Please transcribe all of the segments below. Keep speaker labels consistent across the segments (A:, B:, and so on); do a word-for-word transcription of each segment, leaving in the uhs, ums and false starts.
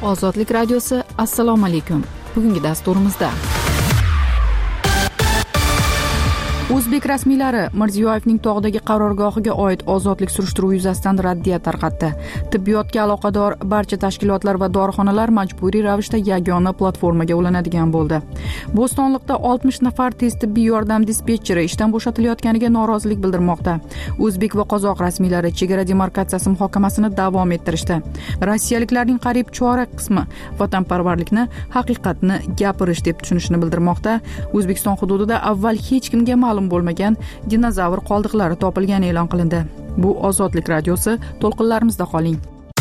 A: Ozodlik radiosi. Assalomu alaykum. Bugungi dasturimizda O'zbek rasmiylari Mirziyoyevning tog'dagi qarorgohiga oid ozodlik surishtiruvi yuzasidan raddiya tarqatdi. Tibbiyotga aloqador barcha tashkilotlar va dorixonalar majburiy ravishda yagona platformaga ulanadigan bo'ldi. Bo'stonliqda oltmish nafar tez tibbiy yordam dispetcheri ishdan bo'shatilayotganiga norozilik bildirmoqda. O'zbek va qozoq rasmiylari chegara demarkatsiyasi muhokamasini davom ettirishdi. Rossiyaliklarning qariyb chorak qismi vatanparvarlikni haqiqatni gapirish deb tushunishini bildirmoqda. O'zbekiston hududida avval hech kimga ma'lum bo'lmagan dinozavr qoldiqlari topilgani e'lon qilindi. Bu Ozodlik radiosi, to'lqinlarimizda qoling.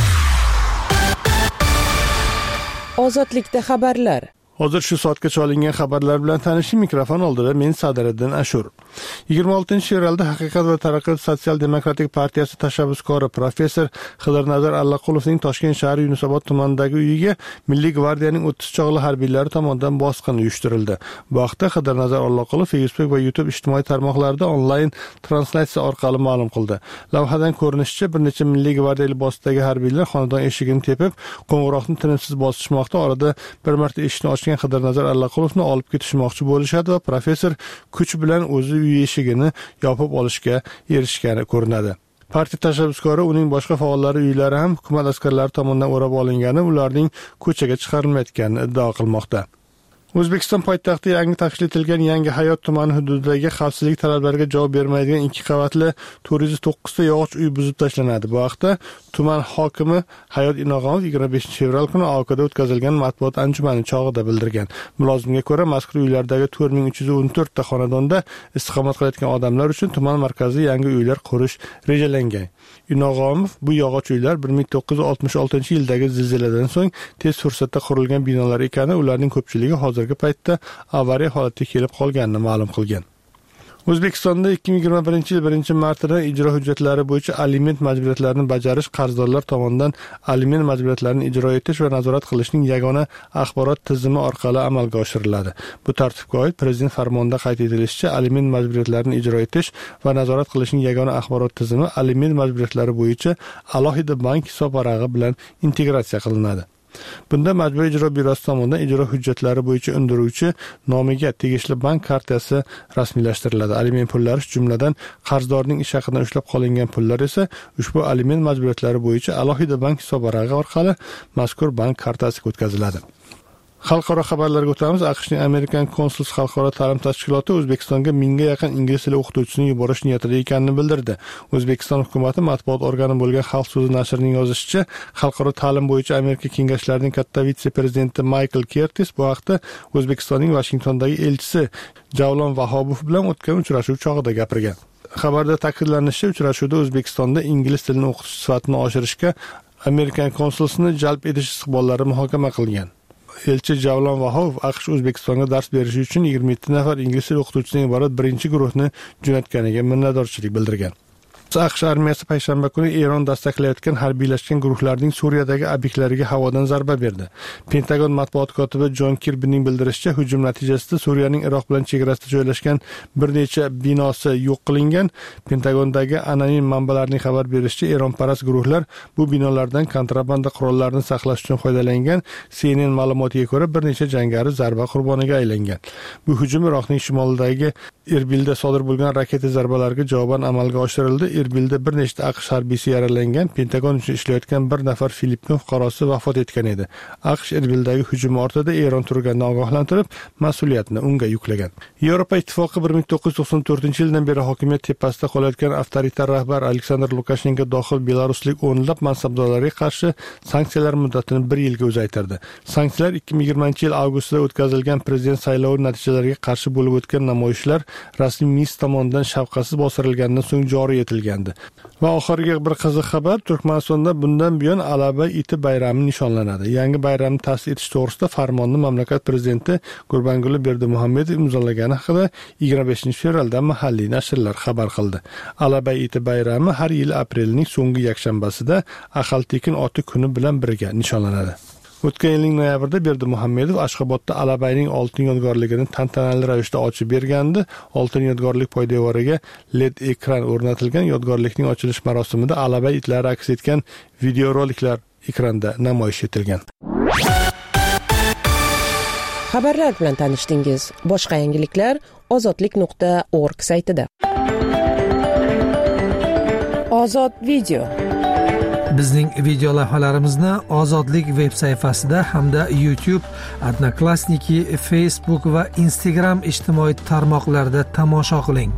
B: Ozodlikda xabarlar.
C: Hozir shu soatgacha olingan xabarlar bilan tanishing. Mikrofon oldida men Sadiriddin Ashur. yigirma oltinchi fevralda Haqiqat va taraqqiyot sotsial-demokratik partiyasi tashabbuskori professor Xidirnazar Allaqulovning Toshkent shahri Yunusobod tumanidagi uyiga Milliy gvardiyaning o'ttiz chog'li harbiylari tomonidan bosqin uyushtirildi. Bu haqda Xidirnazar Allaqulov Facebook va YouTube ijtimoiy tarmoqlarida onlayn translyatsiya orqali ma'lum qildi. Lavhadan ko'rinishicha, bir necha Milliy gvardiya libosidagi harbiylar xonadon eshigini tepib, qo'ng'iroqni tinimsiz bosishmoqda. Orada bir marta eshikni ochgan Xidirnazar Allaqulovni olib ketishmoqchi bo'lishadi va professor kuch bilan o'zi uy eshigini yopib olishga erishgani ko'rinadi. Partiya tashabbuskori uning boshqa faollari uylari ham hukumat askarlari tomonidan o'rab olingani, ularning ko'chaga chiqarilmayotganini iddao qilmoqda. O'zbekiston poytaxti yangi tashkil etilgan Yangi Hayot tumani hududidagi xavfsizlik talablariga javob bermaydigan ikki qavatli to'rt yuz to'qqiz ta yog'och uy buzib tashlanadi. Bu haqda tuman hokimi Hayot Inoqonov yigirma beshinchi fevral kuni A O K'da o'tkazilgan matbuot anjumani chog'ida bildirgan. Mulozimga ko'ra, mazkur uylardagi to'rt ming uch yuz o'n to'rt ta xonadonda istiqomat qilayotgan odamlar uchun tuman markazida yangi uylar qurish rejalangan. Inoqonov bu yog'och uylar bir ming to'qqiz yuz oltmish oltinchi yildagi zilziladan so'ng tez fursatda qurilgan binolar ekani, ularning ko'pchiligi hozirgi paytda avariya holatga kelib qolganini ma'lum qilgan. O'zbekistonda ikki ming yigirma birinchi yil birinchi martidan ijro hujjatlari bo'yicha aliment majburiyatlarini bajarish qarzdorlar tomonidan aliment majburiyatlarini ijro etish va nazorat qilishning yagona axborot tizimi orqali amalga oshiriladi. Bu tartibga oid Prezident farmonida qayd etilishicha, aliment majburiyatlarini ijro etish va nazorat qilishning yagona axborot tizimi aliment majburiyatlari bo'yicha alohida bank hisobvarag'i bilan integratsiya qilinadi. Bunda Majburiy ijro byurosi tomonidan ijro hujjatlari bo'yicha undiruvchi nomiga tegishli bank kartasi rasmiylashtiriladi. Aliment pullari, jumladan qarzdorning ish haqidan ushlab qolingan pullar esa ushbu aliment majburiyatlari bo'yicha alohida bank hisobvarag'i orqali mazkur bank kartasiga o'tkaziladi. Xalqaro xabarlarga o'tamiz. AQShning American Consulate xalqaro ta'lim tashkiloti O'zbekistonga mingga yaqin ingliz tili o'qituvchisini yuborish niyatida ekanini bildirdi. O'zbekiston hukumati matbuot organi bo'lgan Xalq so'zi nashrining yozishicha, xalqaro ta'lim bo'yicha Amerika kengashlarining katta vitse-prezidenti Michael Curtis bu haqda O'zbekistonning Washingtondagi elchisi Javlon Vahobov bilan o'tgan uchrashuv chog'ida gapirgan. Xabarda ta'kidlanishicha, uchrashuvda O'zbekistonda ingliz tilini o'qitish sifatini oshirishga American Consulatesini jalb etish istiqbollari muhokama qilingan. Elchi Javlon Vahobov AQSh O'zbekistonga dars berish uchun yigirma yetti nafar ingliz tili o'qituvchisidan iborat birinchi guruhni jo'natganiga minnatdorchilik bildirgan. AQSh armiyasi payshanba kuni Eron dastaklayotgan harbiylashgan guruhlarning Suriyadagi obyektlariga havodan zarba berdi. Pentagon matbuot kotibi Jon Kirbining bildirishicha, hujum natijasida Suriyaning Iroq bilan chegarasida joylashgan bir necha binosi yo'q qilingan. Pentagondagi anonim manbalarning xabar berishicha, Eronparast guruhlar bu binolardan kontrabanda qurollarni saqlash uchun foydalangan. C N N ma'lumotiga ko'ra, bir necha jangari zarba qurboniga aylangan. Bu hujum Iroqning shimolidagi Erbilda sodir bo'lgan raketa zarbalariga javoban amalga oshirildi. Erbilda bir nechta AQSh harbiysi yaralangan. Pentagon uchun ishlayotgan bir nafar Filippin fuqarosi vafot etgan edi. AQSh Erbildagi hujum ortida Eron turganini ogohlantirib, mas'uliyatni unga yuklagan. Yevropa Ittifoqi bir ming to'qqiz yuz to'qson to'rtinchi yildan beri hokimiyat tepasida qolayotgan avtoritar rahbar Aleksandr Lukashenko dohil belaruslik o'nlab mansabdorlarga qarshi sanksiyalar muddatini bir yilga uzaytirdi. Sanksiyalar ikki ming yigirmanchi yil avgustida o'tkazilgan prezident saylovi natijalariga qarshi bo'lib o'tgan namoyishlar rasmiy Minsk tomonidan shafqatsiz bostirilgandan so'ng joriy etilgan. Va oxirgi bir qiziq xabar, Turkmanistonda bundan buyon Alaba iti bayrami nishonlanadi. Yangi bayramni ta'sis etish to'g'risida farmonni mamlakat prezidenti Gurbanguli Berdimuhamedov imzolagani haqida yigirma beshinchi fevralda mahalliy nashrlar xabar qildi. Alaba iti bayrami har yil aprelning so'nggi yakshanbasida Axaltekin oti kuni bilan birga nishonlanadi. O'tgan yilning noyabrida Berdimuhamedov Ashxobodda Alabayning oltin yodgorligini tantanali ravishda ochib bergandi. Oltin yodgorlik poydevoriga L E D ekran o'rnatilgan. Yodgorlikning ochilish marosimida Alabay itlari aks etgan videoroliklar ekranda namoyish etilgan.
B: Xabarlar bilan tanishdingiz. Boshqa yangiliklar ozodlik nuqta org saytida. Ozod video.
D: Bizning video lavhalarimizni Ozodlik veb sayfasida hamda YouTube, Odnoklassniki, Facebook va Instagram ijtimoiy tarmoqlarida tomosha qiling.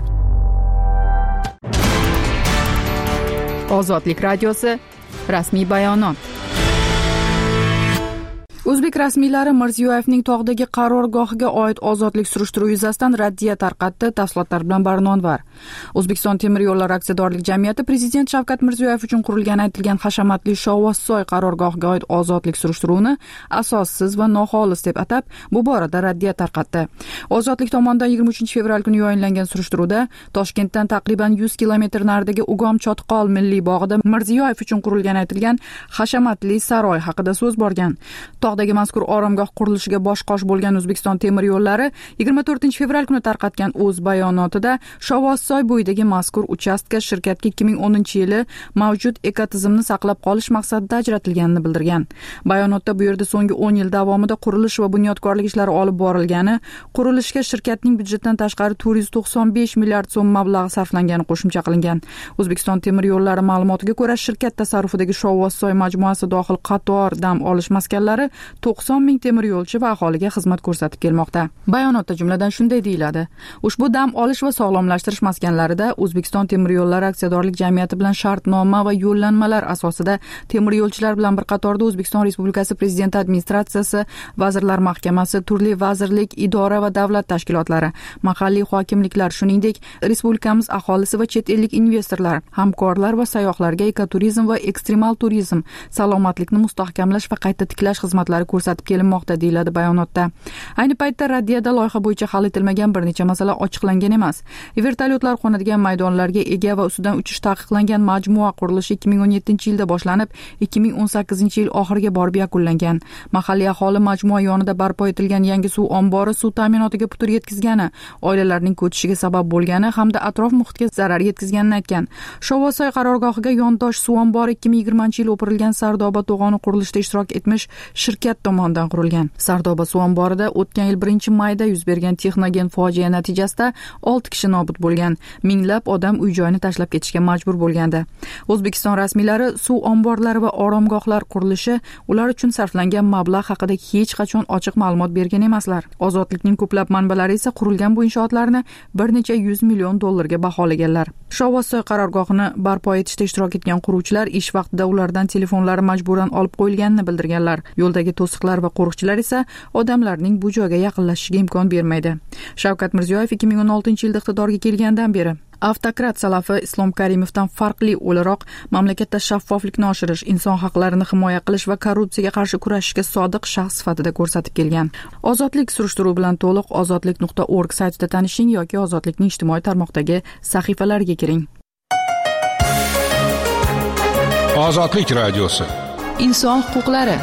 A: Ozodlik radiosi rasmiy bayonot. O'zbek rasmiylari Mirziyoyevning tog'dagi qarorgohiga oid ozodlik surishtiruvi yuzasidan raddiya tarqatdi. Tafsilotlar bilan Barnonvar. O'zbekiston temir yo'llari aksiyadorlik jamiyati Prezident Shavkat Mirziyoyev uchun qurilgan aytilgan hashamatli Shovvozsoy qarorgohiga oid ozodlik surishtiruvini asossiz va noxolis deb atab, bu borada raddiya tarqatdi. Ozodlik tomonidan yigirma uchinchi fevral kuni yo'llangan surishtiruvda Toshkentdan taqriban yuz kilometr naridagi Ugom Chotqol milliy bog'ida Mirziyoyev uchun qurilgan aytilgan hashamatli saroy haqida so'z borgan. Tog'dagi mazkur oromgoh qurilishiga bosh-qosh bo'lgan O'zbekiston temir yo'llari yigirma to'rtinchi fevral kuni tarqatgan o'z bayonotida Shovvozsoy bo'yidagi mazkur uchastka shirkatga ikki ming o'ninchi yili mavjud ekotizimni saqlab qolish maqsadida ajratilganini bildirgan. Bayonotda bu yerda so'nggi o'n yil davomida qurilish va bunyodkorlik ishlari olib borilgani, qurilishga shirkatning byudjetdan tashqari to'rt yuz to'qson besh milliard so'm mablag' sarflangani qo'shimcha qilingan. O'zbekiston temir yo'llari ma'lumotiga ko'ra, shirkat tasarrufidagi Shovvozsoy majmuasi dohil qator dam olish maskanlari to'qson ming temir yo'lchi va aholiga xizmat ko'rsatib kelmoqda. Bayonotda jumladan shunday deyiladi: ushbu dam olish va sog'lomlashtirish maskanlarida O'zbekiston temir yo'llari aksiyadorlik jamiyati bilan shartnoma va yo'llanmalar asosida temir yo'lchilar bilan bir qatorda O'zbekiston Respublikasi Prezidenti administratsiyasi, Vazirlar Mahkamasi, turli vazirlik, idora va davlat tashkilotlari, mahalliy hokimliklar, shuningdek respublikamiz aholisi va chet ellik investorlar, hamkorlar va sayyohlarga ekoturizm va ekstremal turizm, salomatlikni mustahkamlash va qayta tiklash xizmatlari ko'rsatib kelinmoqda, deyiladi bayonotda. Ayni paytda raddiyada loyiha bo'yicha hal etilmagan bir necha masala ochiqlangan emas. Vertolyotlar qo'nadigan maydonlarga ega va ustidan uchish taqiqlangan majmua qurilishi ikki ming o'n yettinchi yilda boshlanib, ikki ming o'n sakkizinchi yil oxiriga borib yakunlangan. Mahalliy aholi majmua yonida barpo etilgan yangi suv ombori suv ta'minotiga putur yetkazgani, oilalarning ko'chishiga sabab bo'lgani hamda atrof muhitga zarar yetkazganini aytgan. Shovvozsoy qarorgohiga yondosh suv ombori ikki ming yigirmanchi yil o'pirilgan Sardoba to'g'oni qurilishida ishtirok etmish shirkat tomonidan qurilgan. Sardoba suv omborida o'tgan yil birinchi mayda yuz bergan texnogen fojia natijasida olti kishi nobud bo'lgan. Minglab odam uy-joyini tashlab ketishga majbur bo'lgandi. O'zbekiston rasmiylari suv omborlari va oromgohlar qurilishi, ular uchun sarflangan mablag' haqida hech qachon ochiq ma'lumot bergan emaslar. Ozodlikning ko'plab manbalari esa qurilgan bu inshootlarni bir necha yuz million dollarga baholaganlar. Shovvozsoy qarorgohini barpo etishda ishtirok etgan quruvchilar ish vaqtida ulardan telefonlari majburan olib qo'yilganini bildirganlar. Yo'ldagi to'siqlar va qo'riqchilar esa odamlarning bu joyga yaqinlashishiga imkon bermaydi. Shavkat Mirziyoyev ikki ming o'n oltinchi yilda iqtidorga kelgandan beri avtokrat Salafi Islom Karimovdan farqli o'laroq mamlakatda shaffoflikni oshirish, inson haqlarini himoya qilish va korrupsiyaga qarshi kurashishga sodiq shaxs sifatida ko'rsatib kelgan. Ozodlik surishtiruvi bilan to'liq ozodlik nuqta org saytida tanishing yoki Ozodlikning ijtimoiy tarmoqdagi sahifalariga kiring.
E: Ozodlik radiosi.
A: Inson huquqlari.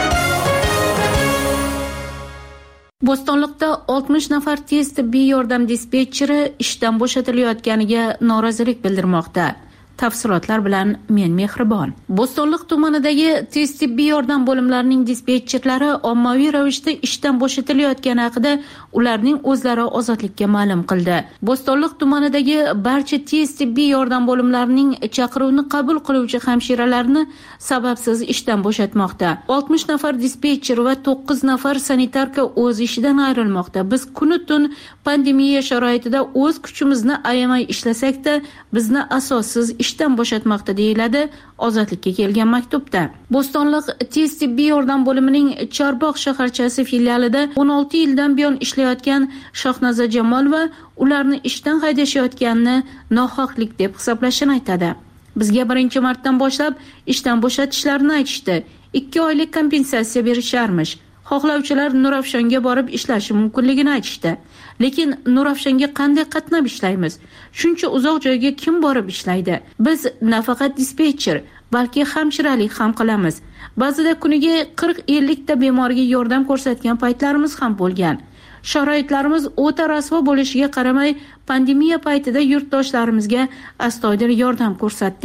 F: Bo'stonliqda oltmish nafar tez tibbiy yordam dispetcheri ishdan bo'shatilayotganiga norozilik bildirmoqda. Tafsilotlar bilan men Mehribon. Bo'stonliq tumanidagi tez tibbiy yordam bo'limlarining dispetcherlari ommaviy ravishda ishdan bo'shatilayotgani haqida ularning o'zlari ozodlikka ma'lum qildi. Bo'stonliq tumanidagi barcha tez tibbiy yordam bo'limlarining chaqiruvni qabul qiluvchi hamshiralarni sababsiz ishdan bo'shatmoqda. oltmish nafar dispetcher va to'qqiz nafar sanitarka o'z ishidan ayrilmoqda. Biz kuni-tun pandemiya sharoitida o'z kuchimizni ayamay ishlasak-da, bizni asossiz ishdan bo'shatmoqda, deyiladi Ozodlikka kelgan maktubda. Bo'stonliq tez tibbiy yordam bo'limining Chorbog' shaharchasi filialida o'n olti yildan buyon ishlayotgan Shohnaza Jamolova ularni ishdan haydashayotganini nohaqlik deb hisoblashini aytadi. Bizga birinchi martdan boshlab ishdan bo'shatishlarini aytishdi. ikki oylik kompensatsiya berisharmish. Xohlovchilar Nurafshonga borib ishlashi mumkinligini aytishdi. Lekin Nurafshonga qanday qatnab ishlaymiz? Shuncha uzoq joyga kim borib ishlaydi? Biz nafaqat dispetcher, balki hamshiralik ham qilamiz. Ba'zida kuniga qirq ellik ta bemorga yordam ko'rsatgan paytlarimiz ham bo'lgan. Sharoitlarimiz o'ta rasvo bo'lishiga qaramay, pandemiya paytida yurtdoshlarimizga astoydil yordam ko'rsatdik.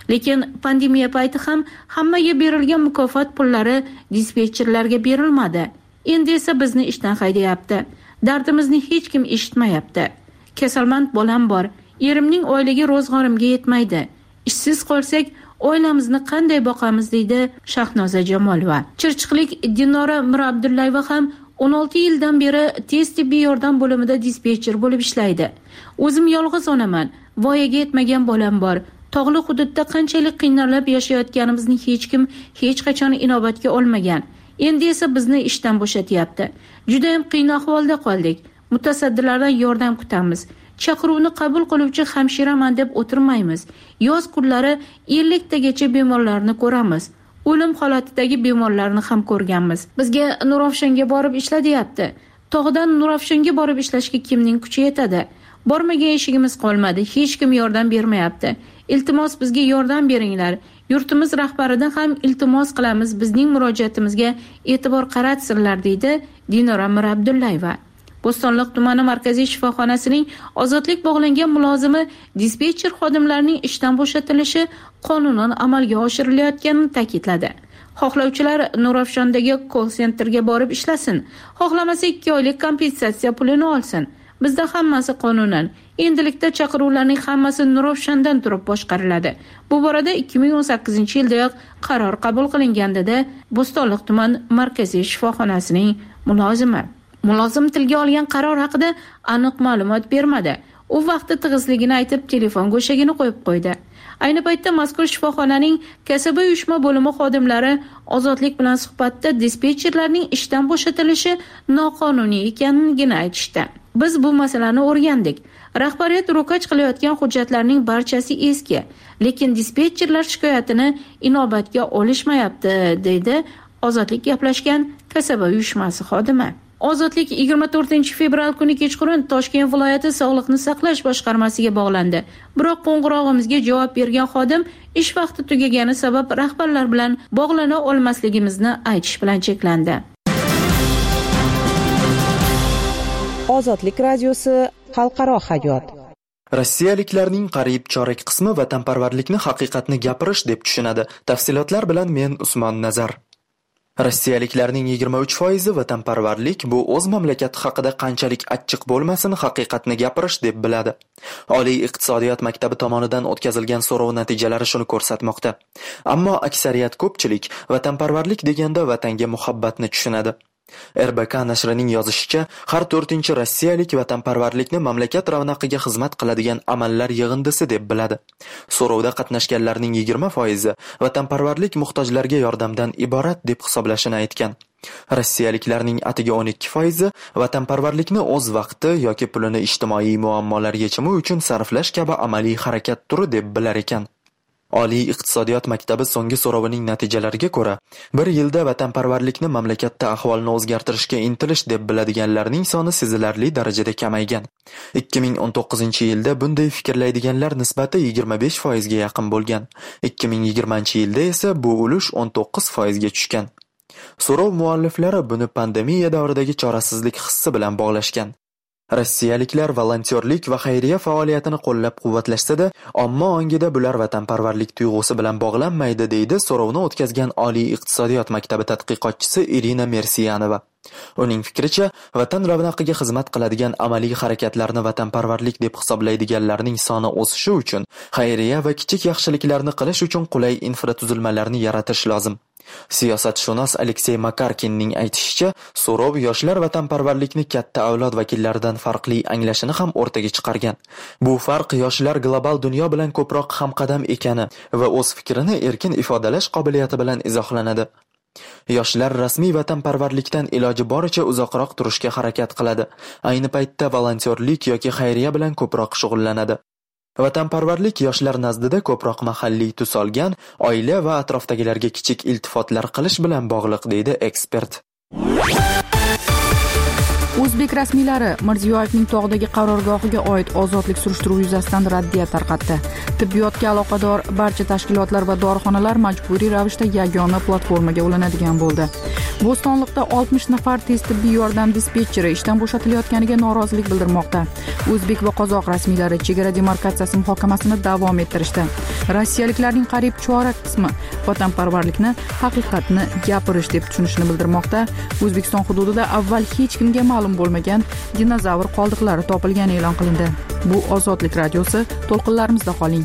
F: Lekin pandemiya payti ham hammaga berilgan mukofot pullari dispetcherlarga berilmadi. Endi esa bizni ishdan haydayapti. Dardimizni hech kim eshitmayapti. Kasalmand bolam bor. Erimning oyligi ro'zg'orimga yetmaydi. Ishsiz qolsak, oilamizni qanday boqamiz, deydi Shahnoza Jamolova. Chirchiqlik Dinora Mirabdullayeva ham o'n olti yildan beri tez tibbiy yordam bo'limida dispetcher bo'lib ishlaydi. O'zim yolg'iz onaman. Voyaga yetmagan bolam bor. Tog'li hududda qanchalik qiynalib yashayotganimizni hech kim hech qachon inobatga olmagan. Endi esa bizni ishdan bo'shatyapti. Juda ham qiyin ahvolda qoldik. Mutasaddilardan yordam kutamiz. Chaqiruvni qabul qiluvchi hamshiraman deb o'tirmaymiz. Yoz kunlari ellik tagacha bemorlarni ko'ramiz. O'lim holatidagi bemorlarni ham ko'rganmiz. Bizga Nurafshonga borib ishla deyapti. Tog'dan Nurafshonga borib ishlashga kimning kuchi yetadi? Bormagan eshigimiz qolmadi. Hech kim yordam bermayapti. Iltimos bizga yordam beringlar. Yurtimiz rahbaridan ham iltimos qilamiz, bizning murojaatimizga e'tibor qaratsinlar, deydi Dinora Mirabdullayeva. Bo'stonliq tumani markaziy shifoxonasining ozodlik bog'langan mulozimi dispetcher xodimlarining ishdan bo'shatilishi qonunan amalga oshirilayotganini ta'kidladi. Xohlovchilar Nurafshondagi call centerga borib ishlasin, xohlamasa ikki oylik kompensatsiya pulini olsin. Bizda hammasi qonunan. Endilikda chaqiruvlarning hammasi Nurafshondan turib boshqariladi. Bu borada ikki ming o'n sakkizinchi yildayoq qaror qabul qilingan, dedi Bo'stonliq tuman markaziy shifoxonasining mulozimi. Mulozim tilga olgan qaror haqida aniq ma'lumot bermadi. U vaqtda tig'izligini aytib, telefon go'shagini qo'yib qo'ydi. Ayni paytda mazkur shifoxonaning kasaba uyushma bo'limi xodimlari ozodlik bilan suhbatda dispetcherlarning ishdan bo'shatilishi noqonuniy ekanligini aytishdi. Biz bu masalani o'rgandik. Rahbariyat ro'kach qilayotgan hujjatlarning barchasi eski, lekin dispetcherlar shikoyatini inobatga olishmayapti, deydi Ozodlik gaplashgan kasaba uyushmasi xodimi. Ozodlik yigirma to'rtinchi fevral kuni kechqurun Toshkent viloyati Sog'liqni saqlash boshqarmasiga bog'landi. Biroq qo'ng'irog'imizga javob bergan xodim ish vaqti tugagani sabab rahbarlar bilan bog'lana olmasligimizni aytish bilan cheklandi.
B: Ozodlik radiosi xalqaro hayot.
G: Rossiyaliklarning qariyb chorak qismi vatanparvarlikni haqiqatni gapirish deb tushunadi. Tafsilotlar bilan men Usmon Nazar. Rossiyaliklarning yigirma uch foizi vatanparvarlik bu o'z mamlakati haqida qanchalik achchiq bo'lmasin haqiqatni gapirish deb biladi. Oliy iqtisodiyot maktabi tomonidan o'tkazilgan so'rov natijalari shuni ko'rsatmoqda. Ammo aksariyat ko'pchilik vatanparvarlik deganda vatanga muhabbatni tushunadi. R B K nashrining yozishicha, har to'rtinchi rossiyalik vatanparvarlikni mamlakat ravnaqiga xizmat qiladigan amallar yig'indisi deb biladi. So'rovda qatnashganlarning yigirma foizi vatanparvarlik muhtojlarga yordamdan iborat deb hisoblashini aytgan. Rossiyaliklarning atigi o'n ikki foizi vatanparvarlikni o'z vaqti yoki pulini ijtimoiy muammolar yechimi uchun sarflash kabi amaliy harakat turi deb bilar ekan. Oliy iqtisodiyot maktabi so'nggi so'rovining natijalariga ko'ra, bir yilda vatanparvarlikni mamlakatda ahvolni o'zgartirishga intilish deb biladiganlarning soni sezilarli darajada kamaygan. ikki ming o'n to'qqizinchi yilda bunday fikrlaydiganlar nisbati yigirma besh foizga yaqin bo'lgan. ikki ming yigirmanchi yilda esa bu ulush o'n to'qqiz foizga tushgan. So'rov mualliflari buni pandemiya davridagi chorasizlik hissi bilan bog'lashgan. Rossiyaliklar volontyorlik va xayriya faoliyatini qo'llab-quvvatlashsa-da, ammo ongida bular vatanparvarlik tuyg'usi bilan bog'lanmaydi, deydi so'rovni o'tkazgan Oliy iqtisodiyot maktabi tadqiqotchisi Irina Mersiyanova. Uning fikricha, vatan ravnaqiga xizmat qiladigan amaliy harakatlarni vatanparvarlik deb hisoblaydiganlarning soni o'sishi uchun xayriya va kichik yaxshiliklarni qilish uchun qulay infratuzilmalarni yaratish lozim. Siyosatshunos Aleksey Makarkinning aytishicha, so'rov yoshlar vatanparvarlikni katta avlod vakillaridan farqli anglashini ham o'rtaga chiqargan. Bu farq yoshlar global dunyo bilan ko'proq hamqadam ekani va o'z fikrini erkin ifodalash qobiliyati bilan izohlanadi. Yoshlar rasmiy vatanparvarlikdan iloji boricha uzoqroq turishga harakat qiladi. Ayni paytda volontyorlik yoki xayriya bilan ko'proq shug'ullanadi. Vatanparvarlik yoshlar nazdida ko'proq mahalliy tus olgan, oila va atrofdagilarga kichik iltifotlar qilish bilan bog'liq, deydi ekspert.
A: O'zbek rasmiylari Mirziyoyevning tog'dagi qarorgohiga oid ozodlik surishtiruvi yuzasidan raddiya tarqatdi. Tibbiyotga aloqador barcha tashkilotlar va dorixonalar majburiy ravishda yagona platformaga ulanadigan bo'ldi. Bo'stonliqda oltmish nafar tez tibbiy yordam dispetcheri ishdan bo'shatilayotganiga norozilik bildirmoqda. O'zbek va qozoq rasmiylari chegara demarkatsiyasi muhokamasini davom ettirishdi. rossiyaliklarning qariyb chorak qismi vatanparvarlikni haqiqatni gapirish deb tushunishini bildirmoqda. O'zbekiston hududida avval hech kimga ma'lum bo'lmagan dinozavr qoldiqlari topilgani e'lon qilindi. Bu Ozodlik radiosi, to'lqinlarimizda qoling.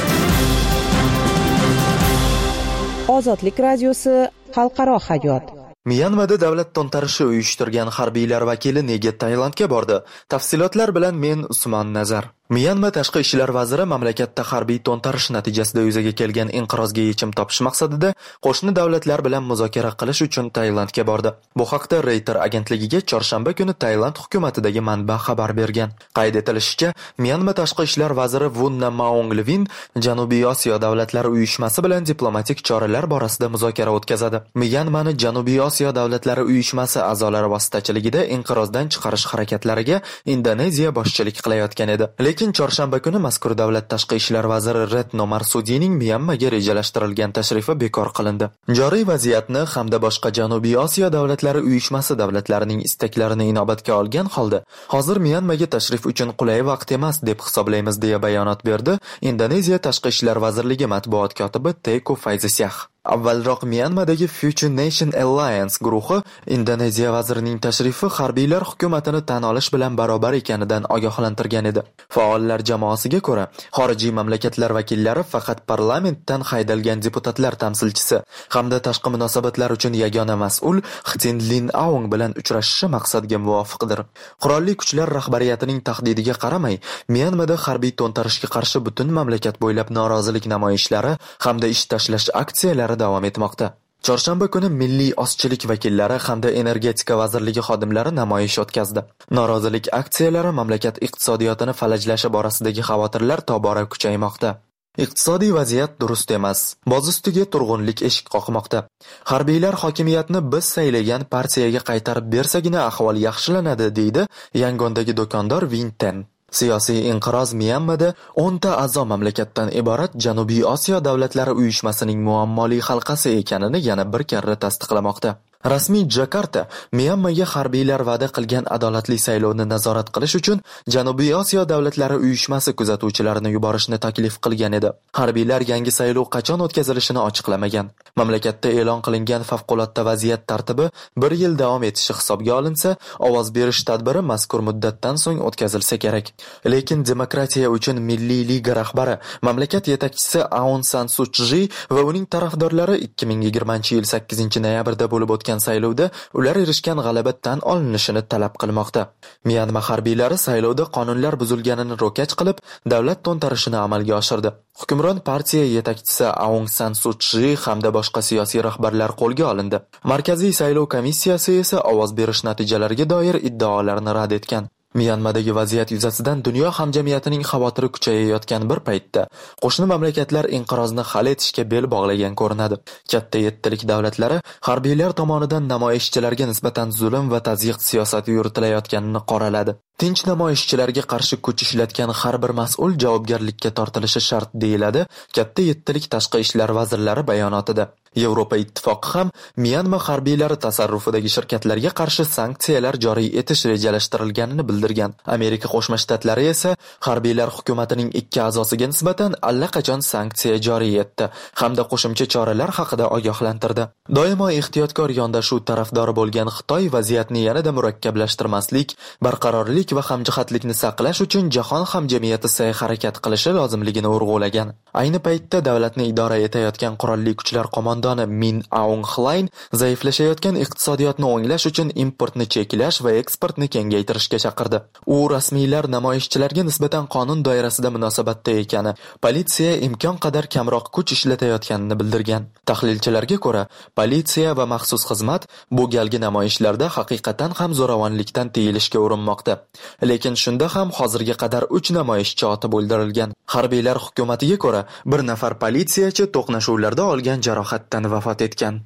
B: Ozodlik radiosi, xalqaro hayot.
G: Myanmada davlat to'ntarishi uyushtirgan harbiylar vakili nega Tailandga bordi? Tafsilotlar bilan men Usmon Nazar. Myanma tashqi ishlar vaziri mamlakatda harbiy to'ntarish natijasida yuzaga kelgan inqirozga yechim topish maqsadida qo'shni davlatlar bilan muzokara qilish uchun Tailandga bordi. Bu haqda Reuters agentligiga chorshanba kuni Tailand hukumatidagi manba xabar bergan. Qayd etilishicha, Myanma tashqi ishlar vaziri Wunna Maunglvin Janubiy Osiyo davlatlari uyushmasi bilan diplomatik choralar borasida muzokara o'tkazadi. Myanmani Janubiy Osiyo davlatlari uyushmasi a'zolari vositachiligida inqirozdan chiqarish harakatlariga Indoneziya boshchilik qilayotgan edi. Lekin chorshanba kuni mazkur davlat tashqi ishlar vaziri Retno Marsudining Myanmaga rejalashtirilgan tashrifi bekor qilindi. Joriy vaziyatni hamda boshqa Janubiy Osiyo davlatlari uyushmasi davlatlarining istaklarini inobatga olgan holda, hozir Myanmaga tashrif uchun qulay vaqt emas deb hisoblaymiz deya bayonot berdi Indoneziya tashqi ishlar vazirligi matbuot kotibi Teuku Faizasyah. Avvalroq Myanmadagi Future Nation Alliance guruhi Indoneziya vazirining tashrifi harbiylar hukumatini tan olish bilan barobar ekanidan ogohlantirgan edi. Faollar jamoasiga ko'ra, xorijiy mamlakatlar vakillari faqat parlamentdan haydalgan deputatlar tamsilchisi hamda tashqi munosabatlar uchun yagona mas'ul Htin Lin Aung bilan uchrashishi maqsadga muvofiqdir. Qurolli kuchlar rahbariyatining tahdidiga qaramay, Myanmada harbiy to'ntarishga qarshi butun mamlakat bo'ylab norozilik namoyishlari hamda ish tashlash aksiyalari davom etmoqda. Chorshanba kuni milliy ozchilik vakillari hamda energetika vazirligi xodimlari namoyish o'tkazdi. Norozilik aksiyalari mamlakat iqtisodiyotini falajlashi borasidagi xavotirlar tobora kuchaymoqda. Iqtisodiy vaziyat durust emas. Boz ustiga turg'unlik eshik qoqmoqda. Harbiylar hokimiyatni biz saylagan partiyaga qaytarib bersagina ahvol yaxshilanadi, deydi Yangondagi do'kondor Vinten. Siyosiy inqiroz Myanmada o'nta a'zo mamlakatdan iborat Janubiy Osiyo davlatlari uyushmasining muammoli halqasi ekanini yana bir karra tasdiqlamoqda. Rasmiy Jakarta Myanmaga harbiylar va'da qilgan adolatli saylovni nazorat qilish uchun Janubiy Osiyo davlatlari uyushmasi kuzatuvchilarini yuborishni taklif qilgan edi. Harbiylar yangi saylov qachon o'tkazilishini ochiqlamagan. Mamlakatda e'lon qilingan favqulodda vaziyat tartibi bir yil davom etishi hisobga olinsa, ovoz berish tadbiri mazkur muddatdan so'ng o'tkazilsa kerak. Lekin Demokratiya uchun Milliy liga rahbari, mamlakat yetakchisi Aung San Suu Kyi va uning tarafdorlari ikki ming yigirmanchi yil sakkizinchi noyabrda bo'lib o'tgan saylovda ular erishgan g'alaba tan olinishini talab qilmoqda. Myanma harbiylari saylovda qonunlar buzilganini ro'kach qilib, davlat to'ntarishini amalga oshirdi. Hukmron partiya yetakchisi Aung San Suu Kyi hamda boshqa siyosiy rahbarlar qo'lga olindi. Markaziy saylov komissiyasi esa ovoz berish natijalariga doir iddaolarni rad etgan. Myanmadagi vaziyat yuzasidan dunyo hamjamiyatining xavotiri kuchayayotgan bir paytda qo'shni mamlakatlar inqirozni hal etishga bel bog'lagan ko'rinadi. Katta yettilik davlatlari harbiylar tomonidan namoyishchilarga nisbatan zulm va tazyiq siyosati yuritilayotganini qoraladi. Tinch namoyishchilarga qarshi kuch ishlatgan har bir mas'ul javobgarlikka tortilishi shart, deyiladi katta yettilik tashqi ishlar vazirlari bayonotida. Yevropa ittifoqi ham Myanma harbiylari tasarrufidagi shirkatlarga qarshi sanksiyalar joriy etish rejalashtirilganini bildirgan. Amerika Qo'shma Shtatlari esa harbiylar hukumatining ikki a'zosiga nisbatan allaqachon sanksiya joriy etdi hamda qo'shimcha choralar haqida ogohlantirdi. Doimo ehtiyotkor yondashuv tarafdori bo'lgan Xitoy vaziyatni yanada murakkablashtirmaslik, barqarorlik va hamjihatlikni saqlash uchun jahon hamjamiyati sa'y-harakat qilishi lozimligini urg'ulagan. Ayni paytda davlatni idora etayotgan qurolli kuchlar qo'mondoni Min Aung Hlaing zaiflashayotgan iqtisodiyotni o'nglash uchun importni cheklash va eksportni kengaytirishga chaqirdi. U rasmiylar namoyishchilarga nisbatan qonun doirasida munosabatda ekani, politsiya imkon qadar kamroq kuch ishlatayotganini bildirgan. Tahlilchilarga ko'ra, politsiya va maxsus xizmat bu galgi namoyishlarda haqiqatan ham zo'ravonlikdan tiyilishga urinmoqda. Lekin shunda ham hozirga qadar uch namoyishchi otib o'ldirilgan. Harbiylar hukumatiga ko'ra, bir nafar politsiyachi to'qnashuvlarda olgan jarohatdan vafot etgan.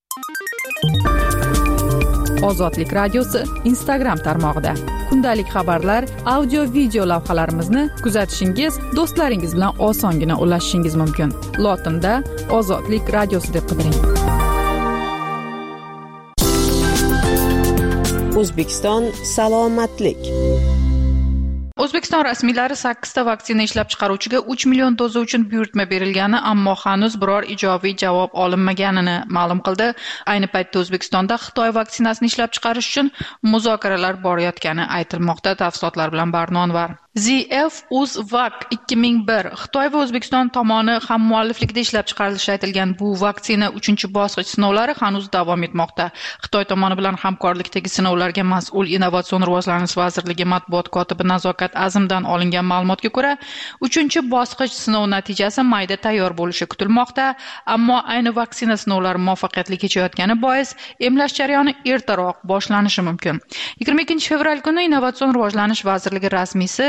A: Ozodlik radiosi Instagram tarmog'ida kundalik xabarlar, audio video lavhalarimizni kuzatishingiz, do'stlaringiz bilan osongina ulashishingiz mumkin. Lotinda Ozodlik radiosi deb qidiring.
B: O'zbekiston salomatlik.
A: O'zbekiston O'zbekiston rasmiylari sakkizta vaksina ishlab chiqaruvchiga uch million doza uchun buyurtma berilgani, ammo hanuz biror ijobiy javob olinmaganini ma'lum qildi. Ayni paytda O'zbekistonda Xitoy vaksinasini ishlab chiqarish uchun muzokaralar borayotgani aytilmoqda. Tafsilotlar bilan Barnonvar. ZF-Uzvac ikki ming bir Xitoy va O'zbekiston tomoni hammualliflikda ishlab chiqarilishi aytilgan bu vaksina uchinchi bosqich sinovlari hanuz davom etmoqda. Xitoy tomoni bilan hamkorlikdagi sinovlarga mas'ul Innovatsion rivojlanish vazirligi matbuot kotibi Nazokat Azimdan olingan ma'lumotga ko'ra, uchinchi bosqich sinov natijasi mayda tayyor bo'lishi kutilmoqda, ammo ayni vaksina sinovlari muvaffaqiyatli kechayotgani bois emlash jarayoni ertaroq boshlanishi mumkin. yigirma ikkinchi fevral kuni Innovatsion rivojlanish vazirligi rasmiysi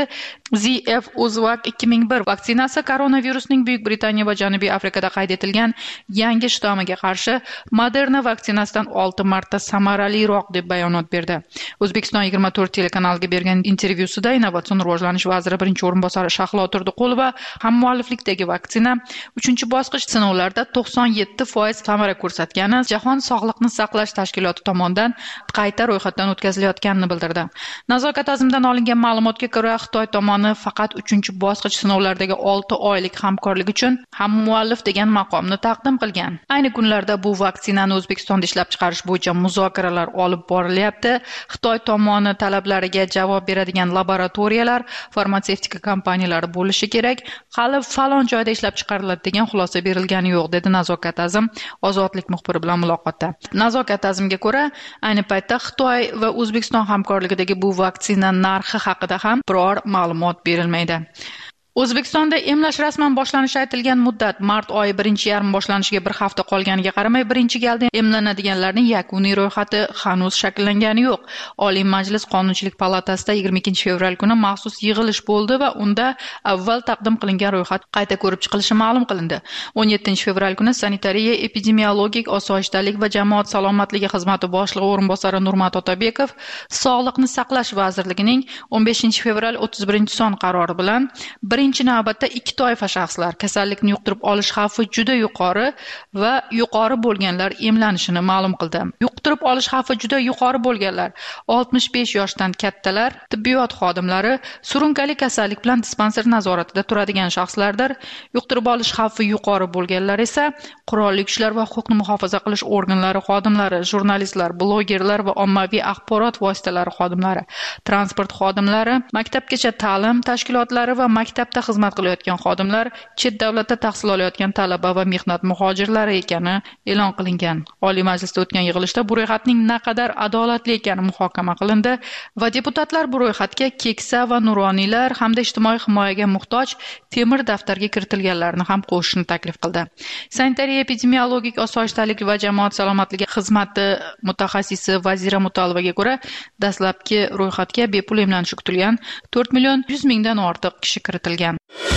A: ZF-Uzvac ikki ming bir vaksinasi koronavirusning Buyuk Britaniya va Janubiy Afrikada qayd etilgan yangi shtammiga qarshi Moderna vaksinasidan olti marta samaraliroq deb bayonot berdi. O'zbekiston yigirma to'rt telekanaliga bergan intervyusida Innovatsion rivojlanish vaziri birinchi o'rinbosari Shahlo Turdiqulova hammualliflikdagi vaksina uchinchi bosqich sinovlarda to'qson yetti foiz samara ko'rsatgani, Jahon Sog'liqni saqlash tashkiloti tomonidan qayta ro'yxatdan o'tkazilayotganini bildirdi. Nazokat Azimdan olingan ma'lumotga ko'ra, Xitoy tomoni faqat uchinchi bosqich sinovlaridagi olti oylik hamkorlik uchun hammuallif degan maqomni taqdim qilgan. Ayni kunlarda bu vaksinani O'zbekistonda ishlab chiqarish bo'yicha muzokaralar olib borilyapti. Xitoy tomoni talablariga javob beradigan laboratoriyalar, farmatsevtika kompaniyalari bo'lishi kerak. Hali falon joyda ishlab chiqariladi degan xulosa berilgani yo'q, dedi Nazokat Azim Ozodlik muxbiri bilan muloqotda. Nazokat Azimga ko'ra, ayni paytda Xitoy va O'zbekiston hamkorligidagi bu vaksina narxi haqida ham biror ma'lumot berilmaydi. O'zbekistonda emlash rasman boshlanishi aytilgan muddat mart oyi birinchi yarmi boshlanishiga bir hafta qolganiga qaramay, birinchi galda emlanadiganlarning yakuniy ro'yxati hanuz shakllangani yo'q. Oliy Majlis Qonunchilik palatasida yigirma ikkinchi fevral kuni maxsus yig'ilish bo'ldi va unda avval taqdim qilingan ro'yxat qayta ko'rib chiqilishi ma'lum qilindi. o'n yettinchi fevral kuni Sanitariya, epidemiologik osoyishtalik va jamoat salomatligi xizmati boshlig'i o'rinbosari Nurmat Otabekov Sog'liqni saqlash vazirligining o'n beshinchi fevral o'ttiz birinchi son qarori bilan birinchi navbatda ikki toifa shaxslar kasallikni yuqtirib olish xavfi juda yuqori va yuqori bo'lganlar emlanishini ma'lum qildi. Yuqtirib olish xavfi juda yuqori bo'lganlar oltmish besh yoshdan kattalar, tibbiyot xodimlari, surunkali kasallik bilan dispanser nazoratida turadigan shaxslardir. Yuqtirib olish xavfi yuqori bo'lganlar esa qurolli kuchlar va huquqni muhofaza qilish organlari xodimlari, jurnalistlar, blogerlar va ommaviy axborot vositalari xodimlari, transport xodimlari, maktabgacha ta'lim tashkilotlari va maktabda xizmat qilayotgan xodimlar, chet davlatda tahsil olayotgan talaba va mehnat muhojirlari ekani e'lon qilingan. Oliy Majlisda o'tgan yig'ilishda bu ro'yxatning naqadar adolatli ekani muhokama qilindi va deputatlar bu ro'yxatga keksa va nuroniylar hamda ijtimoiy himoyaga muhtoj temir daftarga kiritilganlarni ham qo'shishni taklif qildi. Sanitariya, epidemiologik osoyishtalik va jamoat salomatligi xizmati mutaxassisi Vazira Mutalovaga ko'ra, dastlabki ro'yxatga bepul emlanishi kutilgan to'rt million yuz mingdan ortiq kishi kiritilgan.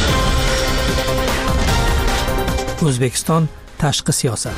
D: O'zbekiston tashqi siyosat.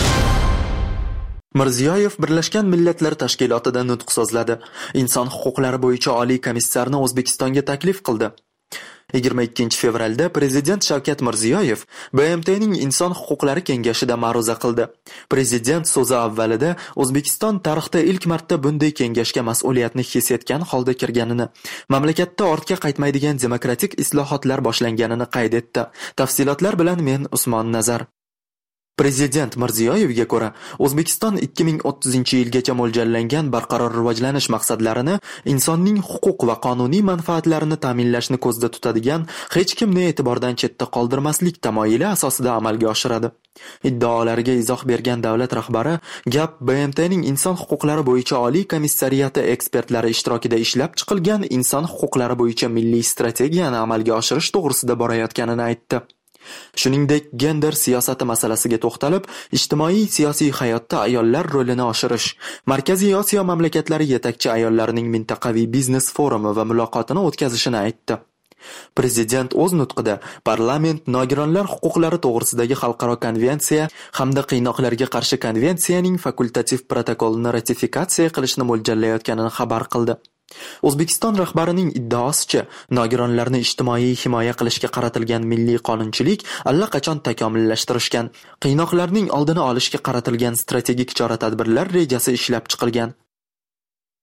G: Mirziyoyev Birlashgan Millatlar Tashkilotida nutq so'zladi. Inson huquqlari bo'yicha oliy komissarni O'zbekistonga taklif qildi. yigirma ikkinchi fevralda Prezident Shavkat Mirziyoyev B M T'ning Inson huquqlari kengashida ma'ruza qildi. Prezident so'zi avvalida O'zbekiston tarixda ilk marta bunday kengashga mas'uliyatni his etgan holda kirganini, mamlakatda ortga qaytmaydigan demokratik islohotlar boshlanganini qayd etdi. Tafsilotlar bilan men Usmon Nazar. Prezident Mirziyoyevga ko'ra, O'zbekiston ikki ming o'ttizinchi yilgacha mo'ljallangan barqaror rivojlanish maqsadlarini, insonning huquq va qonuniy manfaatlarini ta'minlashni ko'zda tutadigan, hech kimni e'tibordan chetda qoldirmaslik tamoyili asosida amalga oshiradi. Iddaolariga izoh bergan davlat rahbari gap B M T'ning inson huquqlari bo'yicha oliy komissariyati ekspertlari ishtirokida ishlab chiqilgan inson huquqlari bo'yicha milliy strategiyani amalga oshirish to'g'risida borayotganini aytdi. Shuningdek, gender siyosati masalasiga to'xtalib, ijtimoiy siyosiy hayotda ayollar rolini oshirish, Markaziy Osiyo mamlakatlari yetakchi ayollarining mintaqaviy biznes forumi va muloqotini o'tkazishini aytdi. Prezident o'z nutqida parlament nogironlar huquqlari to'g'risidagi xalqaro konvensiya hamda qiynoqlarga qarshi konvensiyaning fakultativ protokolini ratifikatsiya qilishni mo'ljallayotganini xabar qildi. O'zbekiston rahbarining iddaosicha, nogironlarni ijtimoiy himoya qilishga qaratilgan milliy qonunchilik allaqachon takomillashtirishgan, qiynoqlarning oldini olishga qaratilgan strategik chora-tadbirlar rejasi ishlab chiqilgan.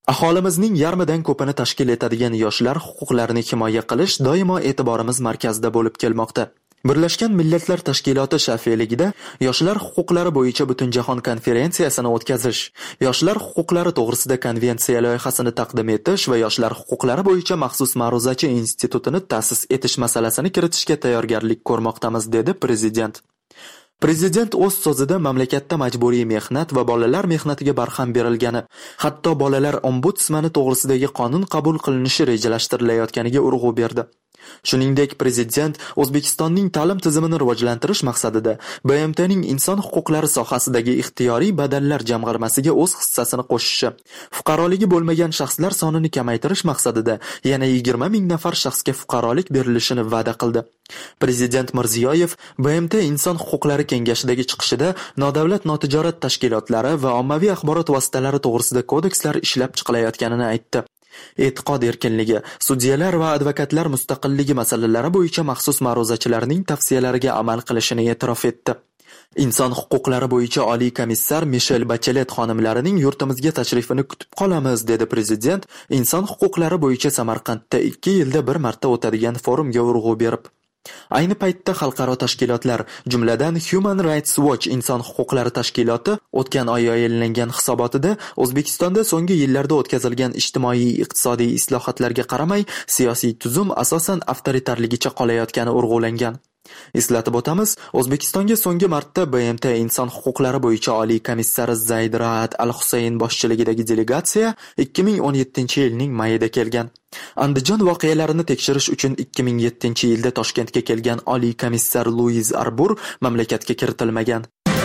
G: Aholimizning yarmidan ko'pini tashkil etadigan yoshlar huquqlarini himoya qilish doimo e'tiborimiz markazida bo'lib kelmoqda. Birlashgan Millatlar Tashkiloti shafeligida yoshlar huquqlari bo'yicha Butunjahon konferensiyasini o'tkazish, yoshlar huquqlari to'g'risida konvensiya loyihasini taqdim etish va yoshlar huquqlari bo'yicha maxsus ma'ruzachi institutini ta'sis etish masalasini kiritishga tayyorgarlik ko'rmoqdamiz, dedi prezident. Prezident o'z so'zida mamlakatda majburiy mehnat va bolalar mehnatiga barham berilgani, hatto bolalar ombudsmani to'g'risidagi qonun qabul qilinishi rejalashtirilayotganiga urg'u berdi. Shuningdek, prezident O'zbekistonning ta'lim tizimini rivojlantirish maqsadida B M T'ning inson huquqlari sohasidagi ixtiyoriy badallar jamg'armasiga o'z hissasini qo'shishi, fuqaroligi bo'lmagan shaxslar sonini kamaytirish maqsadida yana yigirma ming nafar shaxsga fuqarolik berilishini va'da qildi. Prezident Mirziyoyev B M T inson huquqlari kengashidagi chiqishida nodavlat notijorat tashkilotlari va ommaviy axborot vositalari to'g'risida kodekslar ishlab chiqilayotganini aytdi. E'tiqod erkinligi, sudyalar va advokatlar mustaqilligi masalalari bo'yicha maxsus ma'ruzachilarning tavsiyalariga amal qilishini e'tirof etdi. Inson huquqlari bo'yicha oliy komissar Mishel Bachelet xonimlarining yurtimizga tashrifini kutib qolamiz, dedi prezident, inson huquqlari bo'yicha Samarqandda ikki yilda bir marta o'tadigan forumga urg'u berib. Ayni paytda xalqaro tashkilotlar, jumladan Human Rights Watch inson huquqlari tashkiloti o'tgan oy yayinlangan hisobotida O'zbekistonda so'nggi yillarda o'tkazilgan ijtimoiy-iqtisodiy islohotlarga qaramay, siyosiy tuzum asosan avtoritarligicha qolayotgani urg'ulangan. Eslatib o'tamiz, O'zbekistonga so'nggi marta B M T inson huquqlari bo'yicha oliy komissari Zayd Raad Al-Husayn boshchiligidagi delegatsiya ikki ming o'n yettinchi yilning mayida kelgan. Andijon voqealarini tekshirish uchun ikki ming yettinchi yilda Toshkentga kelgan oliy komissar Luiz Arbur mamlakatga kiritilmagan.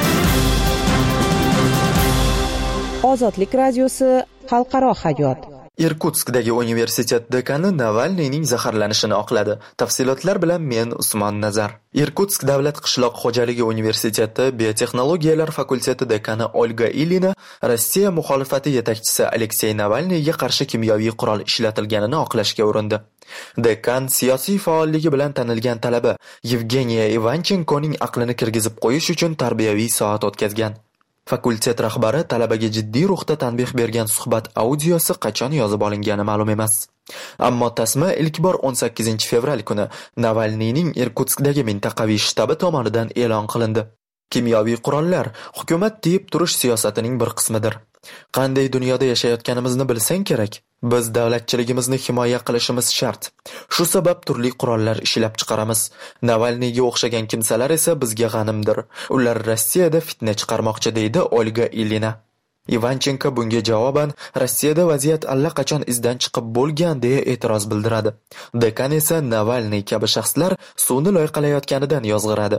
B: Ozodlik radiosi xalqaro hayot.
G: Irkutskdagi universitet dekani Navalniyning zaharlanishini oqladi. Tafsilotlar bilan men Usmon Nazar. Irkutsk davlat qishloq xo'jaligi universiteti biotexnologiyalar fakulteti dekani Olga Ilina Rossiya muxolifati yetakchisi Aleksey Navalniyga qarshi kimyoviy qurol ishlatilganini oqlashga urindi. Dekan siyosiy faolligi bilan tanilgan talaba Yevgeniya Ivanchenkoning aqlini kirgizib qo'yish uchun tarbiyaviy soat o'tkazgan. Fakultet rahbari talabaga jiddiy ruhda tanbeh bergan suhbat audiosi qachon yozib olingani ma'lum emas. Ammo tasma ilk bor o'n sakkizinchi fevral kuni Navalniyning Irkutskdagi mintaqaviy shtabi tomonidan e'lon qilindi. Kimyoviy qurollar hukumat deyib turish siyosatining bir qismidir. Qanday dunyoda yashayotganimizni bilsang kerak. Biz davlatchiligimizni himoya qilishimiz shart. Shu sabab turli qurollar ishlab chiqaramiz. Navalniyga o'xshagan kimsalar esa bizga g'animdir. Ular Rossiyada fitna chiqarmoqchi, deydi Olga Ilina. Ivanchenko bunga javoban Rossiyada vaziyat allaqachon izdan chiqib bo'lgan deya e'tiroz bildiradi. Dekan esa Navalniy kabi shaxslar suvni loyqalayotganidan yozg'iradi.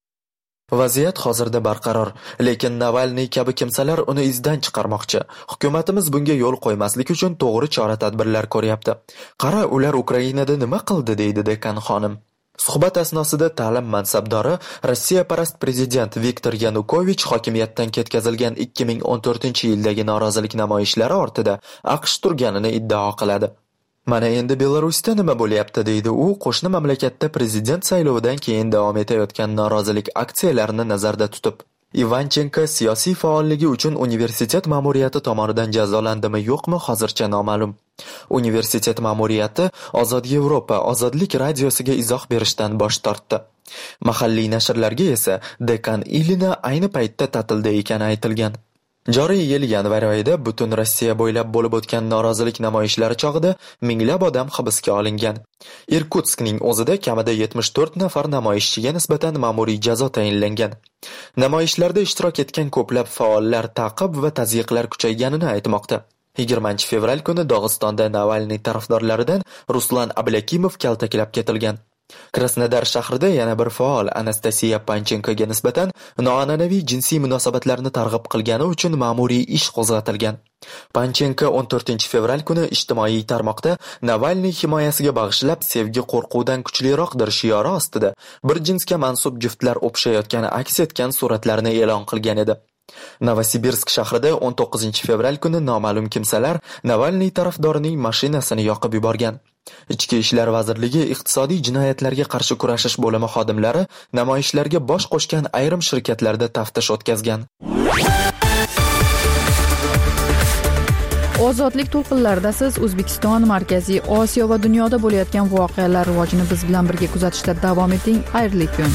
G: Vaziyat hozirda barqaror, lekin Navalniy kabi kimsalar uni izdan chiqarmoqchi. Hukumatimiz bunga yo'l qo'ymaslik uchun to'g'ri chora-tadbirlar ko'ryapti. Qara, ular Ukrainada nima qildi, deydi dekan xonim. Suhbat asnosida ta'lim mansabdori Rossiya parast prezident Viktor Yanukovich hokimiyatdan ketkazilgan ikki ming o'n to'rtinchi yildagi norozilik namoyishlari ortida AQSh turganini iddao qiladi. Mana endi Belarusda nima bo'lyapti, deydi u, qo'shni mamlakatda prezident saylovidan keyin davom etayotgan norozilik aksiyalarini nazarda tutib. Ivanchenko siyosiy faolligi uchun universitet ma'muriyati tomonidan jazolandimi yo'qmi hozircha noma'lum. Universitet ma'muriyati Ozod Yevropa Ozodlik radiosiga izoh berishdan bosh tortdi. Mahalliy nashrlarga esa dekan Ilina ayni paytda ta'tilda ekani aytilgan. Joriy yil yanvar oyida butun Rossiya bo'ylab bo'lib o'tgan norozilik namoyishlari chog'ida minglab odam hibsga olingan. Irkutskning o'zida kamida yetmish to'rt nafar namoyishchiga nisbatan ma'muriy jazo tayinlangan. Namoyishlarda ishtirok etgan ko'plab faollar ta'qib va tazyiqlar kuchayganini aytmoqda. yigirmanchi fevral kuni Dog'istonda Navalniy tarafdorlaridan Ruslan Ablakimov kaltaklab ketilgan. Krasnodar shahrida yana bir faol Anastasiya Panchenkoga nisbatan noan'anaviy jinsiy munosabatlarni targ'ib qilgani uchun ma'muriy ish qo'zg'atilgan. Panchenko o'n to'rtinchi fevral kuni ijtimoiy tarmoqda Navalniy himoyasiga bag'ishlab sevgi qo'rquvdan kuchliroqdir shiori ostida bir jinsga mansub juftlar o'pishayotgani aks etgan suratlarni e'lon qilgan edi. Novosibirsk shahrida o'n to'qqizinchi fevral kuni noma'lum kimsalar Navalniy tarafdorining mashinasini yoqib yuborgan. Ichki ishlar vazirligi iqtisodiy jinoyatlarga qarshi kurashish bo'limi xodimlari namoyishlarga bosh qo'shgan ayrim shirkatlarda taftish o'tkazgan.
A: Ozodlik to'lqinlarida siz O'zbekiston, Markaziy Osiyo va dunyoda bo'layotgan voqealar rivojini biz bilan birga kuzatishda davom eting. Xayrli kun.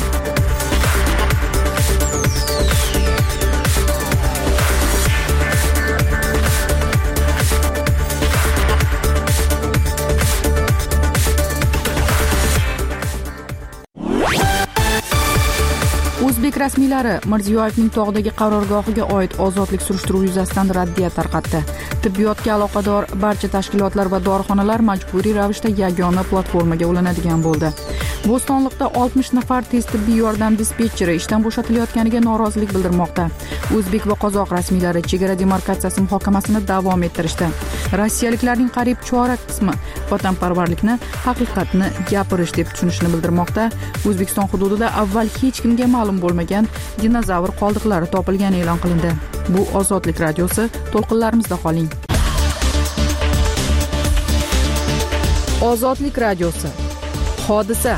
A: O'zbek rasmiylari Mirziyoyevning tog'dagi qarorgohiga oid ozodlik surishtiruvi yuzasidan raddiya tarqatdi. Tibbiyotga aloqador barcha tashkilotlar va dorixonalar majburiy ravishda yagona platformaga ulanadigan bo'ldi. Bo'stonliqda oltmish nafar tez tibbiy yordam dispetcheri ishdan bo'shatilayotganiga norozilik bildirmoqda. O'zbek va qozoq rasmiylari chegara demarkatsiyasi muhokamasini davom ettirishdi. Rossiyaliklarning qariyb chorak qismi vatanparvarlikni, haqiqatni gapirish deb tushunishini bildirmoqda. O'zbekiston hududida avval hech kimga ma'lum bo'lmagan dinozavr qoldiqlari topilgani e'lon qilindi. Bu Ozodlik radiosi, to'lqinlarimizda qoling. Ozodlik radiosi. Hodisa.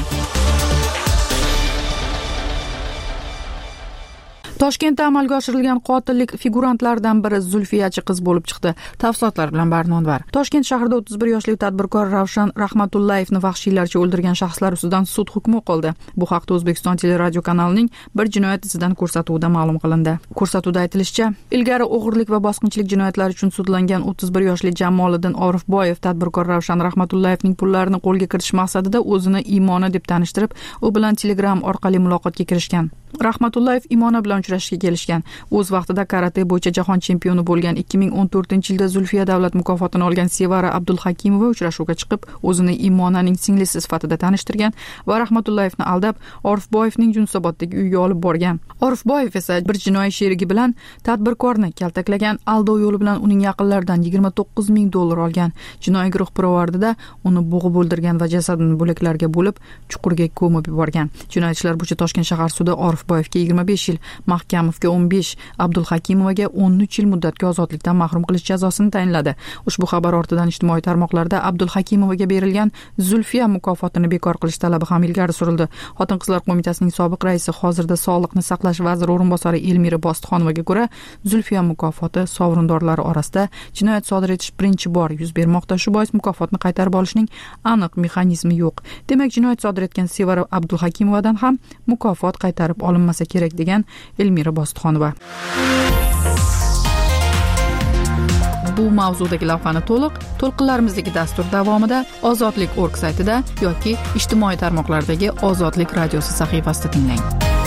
A: Toshkentda amalga oshirilgan qotillik figurantlaridan biri Zulfiyachi qiz bo'lib chiqdi. Tafsilotlar bilan Barnonvar. Toshkent shahrida o'ttiz bir yoshli tadbirkor Ravshan Rahmatullayevni vahshiylarcha o'ldirgan shaxslar ustidan sud hukmi o'qildi. Bu haqda O'zbekiston teleradio kanalining bir jinoyat izidan ko'rsatuvida ma'lum qilindi. Ko'rsatuvda aytilishicha, ilgari o'g'irlik va bosqinchilik jinoyatlari uchun sudlangan o'ttiz bir yoshli Jamoliddin Orifboyev tadbirkor Ravshan Rahmatullayevning pullarini qo'lga kiritish maqsadida o'zini Imona deb tanishtirib, u bilan Telegram orqali muloqotga kirishgan. Rahmatullayev Imona bilan uchrashishga kelishgan. O'z vaqtida karate bo'yicha jahon chempioni bo'lgan ikki ming o'n to'rtinchi yilda Zulfiya davlat mukofotini olgan Sevara Abdulhakimova uchrashuvga chiqib, o'zini Imonaning singlisi sifatida tanishtirgan va Rahmatullayevni aldab, Orifboyevning Yunusoboddagi uyiga olib borgan. Orifboyev esa bir jinoiy sherigi bilan tadbirkorni kaltaklagan, aldov yo'li bilan uning yaqinlaridan yigirma to'qqiz ming dollar olgan. Jinoiy guruh pirovardida uni bo'g'ib o'ldirgan va jasadini bo'laklarga bo'lib, chuqurga ko'mib yuborgan. Jinoyat ishlari bo'yicha Toshkent shahar sudi Orifboyevga yigirma besh yil, Mahkamovga o'n besh, Abdulhakimovaga o'n uch yil muddatga ozodlikdan mahrum qilish jazosini tayinladi. Ushbu xabar ortidan ijtimoiy tarmoqlarda Abdulhakimovaga berilgan Zulfiya mukofotini bekor qilish talabi ham ilgari surildi. Xotin-qizlar qo'mitasining sobiq raisi, hozirda Sog'liqni saqlash vaziri o'rinbosari Elmira Bostixonovaga ko'ra, Zulfiya mukofoti sovrindorlari orasida jinoyat sodir etish birinchi bor yuz bermoqda. Shu bois mukofotni qaytarib olishning aniq mexanizmi yo'q. Demak, jinoyat sodir etgan Sevara Abdulhakimovadan ham mukofot qaytarib olinmasa kerak degan Elmira Bostixonova. Bu mavzudagi lavhani to'liq to'lqinlarimizdagi dastur davomida ozodlik точка org saytida yoki ijtimoiy tarmoqlardagi Ozodlik radiosi sahifasida tinglang.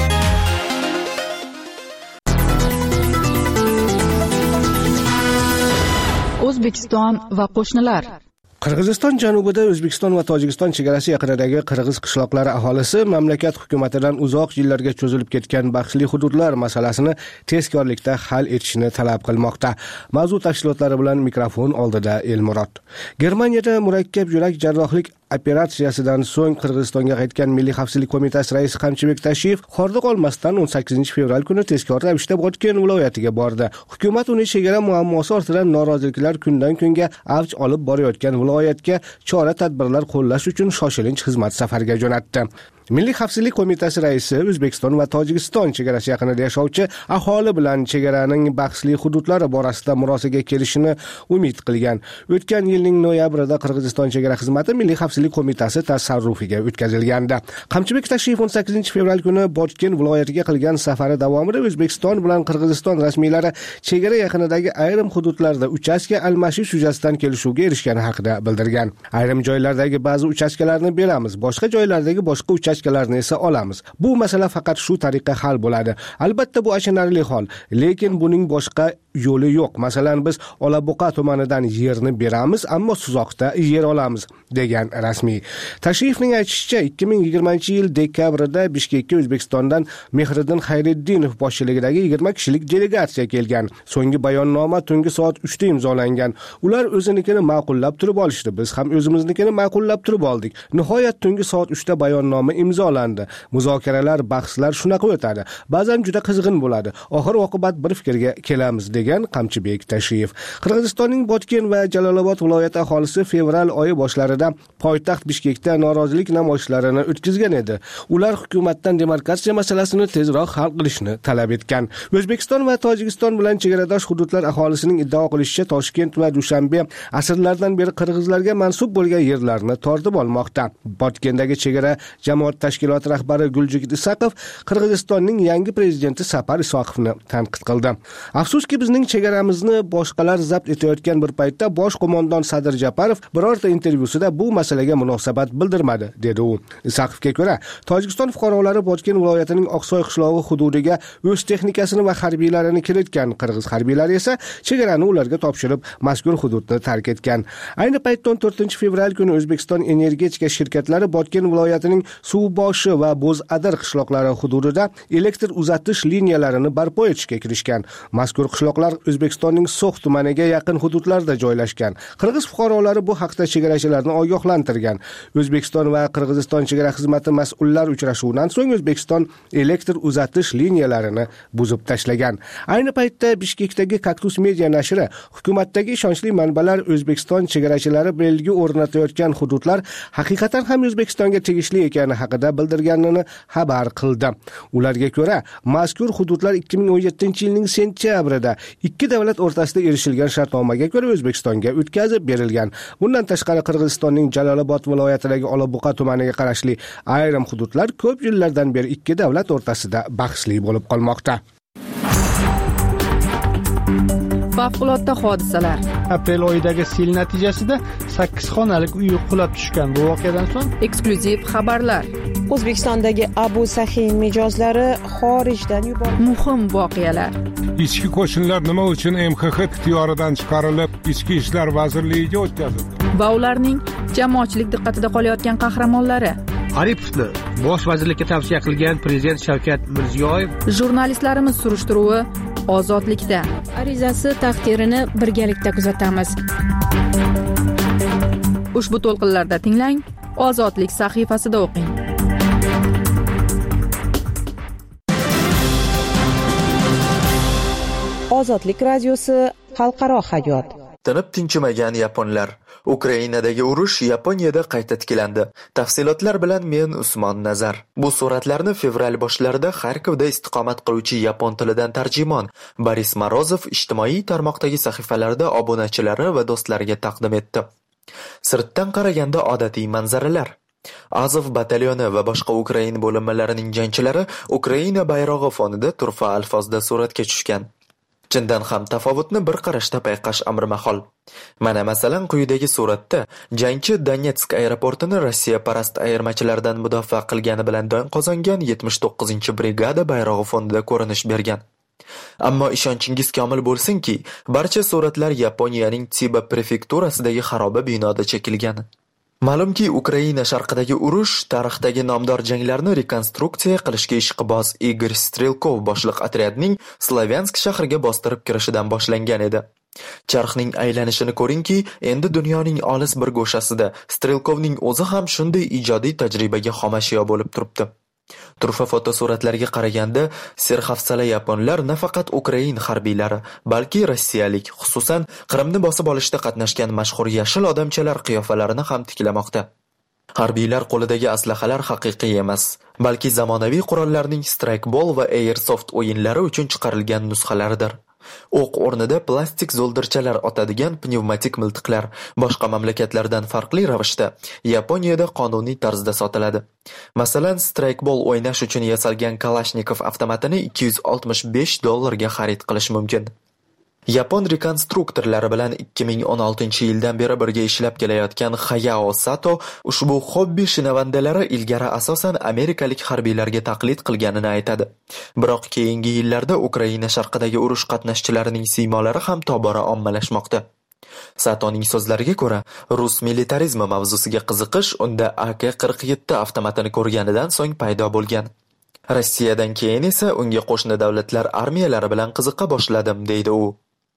A: O'zbekiston va qo'shnilar.
H: Qirg'iziston janubida O'zbekiston va Tojikiston chegarasi yaqinidagi qirg'iz qishloqlari aholisi mamlakat hukumatidan uzoq yillarga cho'zilib ketgan bahsli hududlar masalasini tezkorlikda hal etishni talab qilmoqda. Mavzu tafsilotlari bilan mikrofon oldida Elmurod. Germaniyada murakkab yurak jarrohlik operatsiyasidan so'ng Qirg'izistonga qaytgan Milliy xavfsizlik qo'mitasi raisi Qamchibek Tashiyev hordiq olmasdan o'n sakkizinchi fevral kuni tezkor ravishda Botken viloyatiga bordi. Hukumat uni chegara muammosi ortidan noroziliklar kundan kunga avj olib borayotgan viloyatga chora tadbirlar qo'llash uchun shoshilinch xizmat safariga jo'natdi. Milliy xavfsizlik qo'mitasi raisi O'zbekiston va Tojikiston chegarasi yaqinida yashovchi aholi bilan chegaraning bahsli hududlari borasida murosaga kelishini umid qilgan. O'tgan yilning noyabrida Qirg'iziston chegara xizmati Milliy xavfsizlik qo'mitasi tasarrufiga o'tkazilgandi. Qamchibek Tashiyev o'n sakkizinchi fevral kuni Botken viloyatiga qilgan safari davomida O'zbekiston bilan Qirg'iziston rasmiylari chegara yaqinidagi ayrim hududlarda uchastka almashish yuzasidan kelishuvga erishgani haqida bildirgan. Ayrim joylardagi ba'zi uchastkalarni beramiz, boshqa joylardagi boshqa uchastkalarni esa olamiz. Bu masala faqat shu tariqa hal bo'ladi. Albatta bu achinarli hol, lekin buning boshqa yo'li yo'q. Masalan, biz Olabuqa tumanidan yerni beramiz, ammo Suzoqda yer olamiz, degan rasmiy. Tashiyevning aytishicha, ikki ming yigirmanchi yil dekabrida Bishkekka O'zbekistondan Mehriddin Xayriddinov boshchiligidagi yigirma kishilik delegatsiya kelgan. So'nggi bayonnoma tungi soat uchda imzolangan. Ular o'zinikini ma'qullab turib olishdi. Biz ham o'zimiznikini ma'qullab turib oldik. Nihoyat tungi soat uchda bayonnoma imzolandi. Muzokaralar, bahslar shunaqa o'tadi. Ba'zan juda qizg'in bo'ladi. Oxir oqibat bir fikrga kelamiz, degan Qamchibek Tashiyev. Qirg'izistonning Botken va Jalolobod viloyati aholisi fevral oyi boshlarida poytaxt Bishkekda norozilik namoyishlarini o'tkazgan edi. Ular hukumatdan demarkatsiya masalasini tezroq hal qilishni talab etgan. O'zbekiston va Tojikiston bilan chegaradosh hududlar aholisining iddao qilishicha Toshkent va Dushanbe asrlardan beri qirg'izlarga mansub bo'lgan yerlarni tortib olmoqda. Botgendagi chegara jamoat tashkiloti rahbari Guljigit Isaqov Qirg'izistonning yangi prezidenti Sapar Isoqovni tanqid qildi. Afsuski bizning chegaramizni boshqalar zabt etayotgan bir paytda bosh qo'mondon Sadir Japarov birorta intervyusida bu masalaga munosabat bildirmadi, dedi u. Isaqovga ko'ra, Tojikiston fuqarolari Botken viloyatining Oqsoy qishlog'i hududiga o'z texnikasini va harbiylarini kiritgan. Qirg'iz harbiylari esa chegarani ularga topshirib, mazkur hududni tark etgan. Ayni paytda o'n to'rtinchi fevral kuni O'zbekiston energetika shirkatlari Botken viloyatining Suvboshi va Bo'zadir qishloqlari hududida elektr uzatish liniyalarini barpo etishga kirishgan. Mazkur qishloqlar O'zbekistonning So'x tumaniga yaqin hududlarda joylashgan. Qirg'iz fuqarolari bu haqda chegarachilarni ogohlantirgan. O'zbekiston va Qirg'iziston chegara xizmati mas'ullar uchrashuvidan so'ng O'zbekiston elektr uzatish liniyalarini buzib tashlagan. Ayni paytda Bishkekdagi Kaktus media nashri hukumatdagi ishonchli manbalar O'zbekiston chegarachilari belgi o'rnatayotgan hududlar haqiqatan ham O'zbekistonga tegishli ekani haqida bildirganini xabar qildi. Ularga ko'ra, mazkur hududlar ikki ming o'n yettinchi yilning sentyabrida ikki davlat o'rtasida erishilgan shartnomaga ko'ra O'zbekistonga o'tkazib berilgan. Bundan tashqari Qirg'izistonning Jalolobod viloyatidagi Olobuqa tumaniga qarashli ayrim hududlar ko'p yillardan beri ikki davlat o'rtasida bahsli bo'lib qolmoqda.
A: Favqulodda hodisalar.
C: Aprel oyidagi sel natijasida sakkiz xonalik uy qulab tushgan. Bu voqeadan so'ng
A: eksklyuziv xabarlar.
B: O'zbekistondagi Abu Sahin mijozlari xorijdan yuborildi.
A: Muhim voqealar.
E: Ichki qo'shinlar nima uchun M X X ixtiyoridan chiqarilib, Ichki ishlar vazirligiga o'tkazildi?
A: Va ularning jamoatchilik diqqatida qolayotgan qahramonlari.
D: Aripovni bosh vazirlikka tavsiya qilgan prezident Shavkat Mirziyoyev.
A: Jurnalistlarimiz surishtiruvi ozodlikda.
F: Arizasi taqdirini birgalikda kuzatamiz.
A: Ushbu to'lqinlarda tinglang, Ozodlik sahifasida o'qing.
B: Ozodlik radiosi xalqaro hayot.
G: Tinib tinchimagan yaponlar. Ukrainadagi urush Yaponiyada qayta tiklandi. Tafsilotlar bilan men Usmon Nazar. Bu suratlarni fevral boshlarida Xarkovda istiqomat qiluvchi yapon tilidan tarjimon Boris Morozov ijtimoiy tarmoqdagi sahifalarida obunachilari va do'stlariga taqdim etdi. Sirtdan qaraganda odatiy manzaralar. Azov batalyoni va boshqa Ukraina bo'linmalarining jangchilari Ukraina bayrog'i fonida turfa alfozda suratga tushgan. Chindan ham tafovutni bir qarashda payqash amri mahol. Mana masalan quyidagi suratda jangchi Donetsk aeroportini Rossiya parast ayirmachilardan mudofaa qilgani bilan don qozongan yetmish to'qqizinchi brigada bayrog'i fonida ko'rinish bergan. Ammo ishonchingiz komil bo'lsinki, barcha suratlar Yaponiyaning Tsiba prefekturasidagi xaroba binoda chekilgan. Ma'lumki, Ukraina sharqidagi urush tarixdagi nomdor janglarni rekonstruksiya qilishga ishqiboz Igor Strelkov boshliq otryadning Slavyansk shahriga bostirib kirishidan boshlangan edi. Charxning aylanishini ko'ringki, endi dunyoning olis bir go'shasida Strelkovning o'zi ham shunday ijodiy tajribaga xomashyo bo'lib turibdi. Turfa fotosuratlarga qaraganda, serhafsala yaponlar nafaqat Ukrain harbiylari, balki rossiyalik, xususan Qrimni bosib olishda qatnashgan mashhur yashil odamchalar qiyofalarini ham tiklamoqda. Harbiylar qo'lidagi aslahalar haqiqiy emas, balki zamonaviy qurollarning strikeball va airsoft o'yinlari uchun chiqarilgan nusxalaridir. O'q o'rnida plastik zo'ldirchalar otadigan pnevmatik miltiqlar boshqa mamlakatlardan farqli ravishda Yaponiyada qonuniy tarzda sotiladi. Masalan, strikeball o'ynash uchun yasalgan Kalashnikov avtomatini ikki yuz oltmish besh dollarga xarid qilish mumkin. Yapon rekonstruktorlari bilan ikki ming o'n oltinchi yildan beri birga ishlab kelayotgan Hayao Sato ushbu hobbi shinavandalari ilgari asosan amerikalik harbiylarga taqlid qilganini aytadi. Biroq keyingi yillarda Ukraina sharqidagi urush qatnashchilarining siymolari ham tobora ommalashmoqda. Satoning so'zlariga ko'ra, rus militarizmi mavzusiga qiziqish unda A K qirq yetti avtomatini ko'rganidan so'ng paydo bo'lgan. Rossiyadan keyin esa unga qo'shni davlatlar armiyalari bilan qiziqa boshladim, deydi u.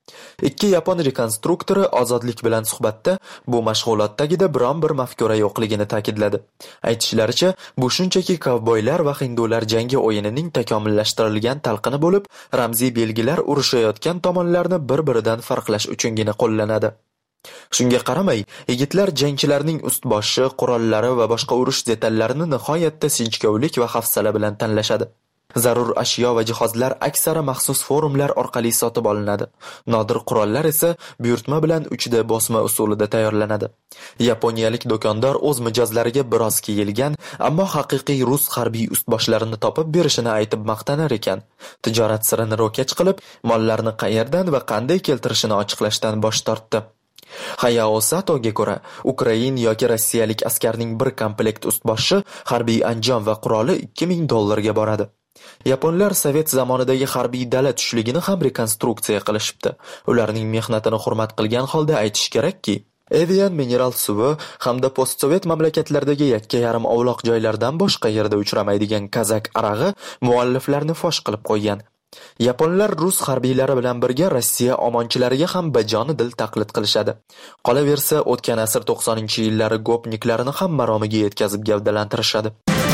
G: Ikki yapon rekonstruktori Ozodlik bilan suhbatda bu mashg'ulotdagida biron bir mafkura yo'qligini ta'kidladi. Aytishlaricha, bu shunchaki kovboylar va hindular jangi o'yinining takomillashtirilgan talqini bo'lib, ramziy belgilar urushayotgan tomonlarni bir-biridan farqlash uchungina qo'llanadi. Shunga qaramay, yigitlar jangchilarning ust-boshi, qurollari va boshqa urush detallarini nihoyatda sinchkovlik va hafsala bilan tanlashadi. Zarur ashyo va jihozlar aksari maxsus forumlar orqali sotib olinadi. Nodir qurollar esa buyurtma bilan uchda bosma usulida tayyorlanadi. Yaponiyalik do'kondor o'z mijozlariga biroz kiyilgan, ammo haqiqiy rus harbiy ustboshlarini topib berishini aytib maqtanar ekan. Tijorat sirini ro'kach qilib, mollarni qayerdan va qanday keltirishini ochiqlashdan bosh tortdi. Hayao Satoga ko'ra, Ukrain yoki rossiyalik askarning bir komplekt ustboshi, harbiy anjom va quroli ikki ming dollarga boradi. Yaponlar sovet zamonidagi harbiy dala tushligini ham rekonstruksiya qilishibdi. Ularning mehnatini hurmat qilgan holda aytish kerakki, Evian mineral suvi hamda postsovet mamlakatlardagi yakka yarim ovloq joylardan boshqa yerda uchramaydigan kazak arag'i mualliflarni fosh qilib qo'ygan. Yaponlar rus harbiylari bilan birga Rossiya omonchilariga ham bajoni dil taqlid qilishadi. Qolaversa, o'tgan asr to'qsoninchi yillari gopniklarini ham maromiga yetkazib gavdalantirishadi.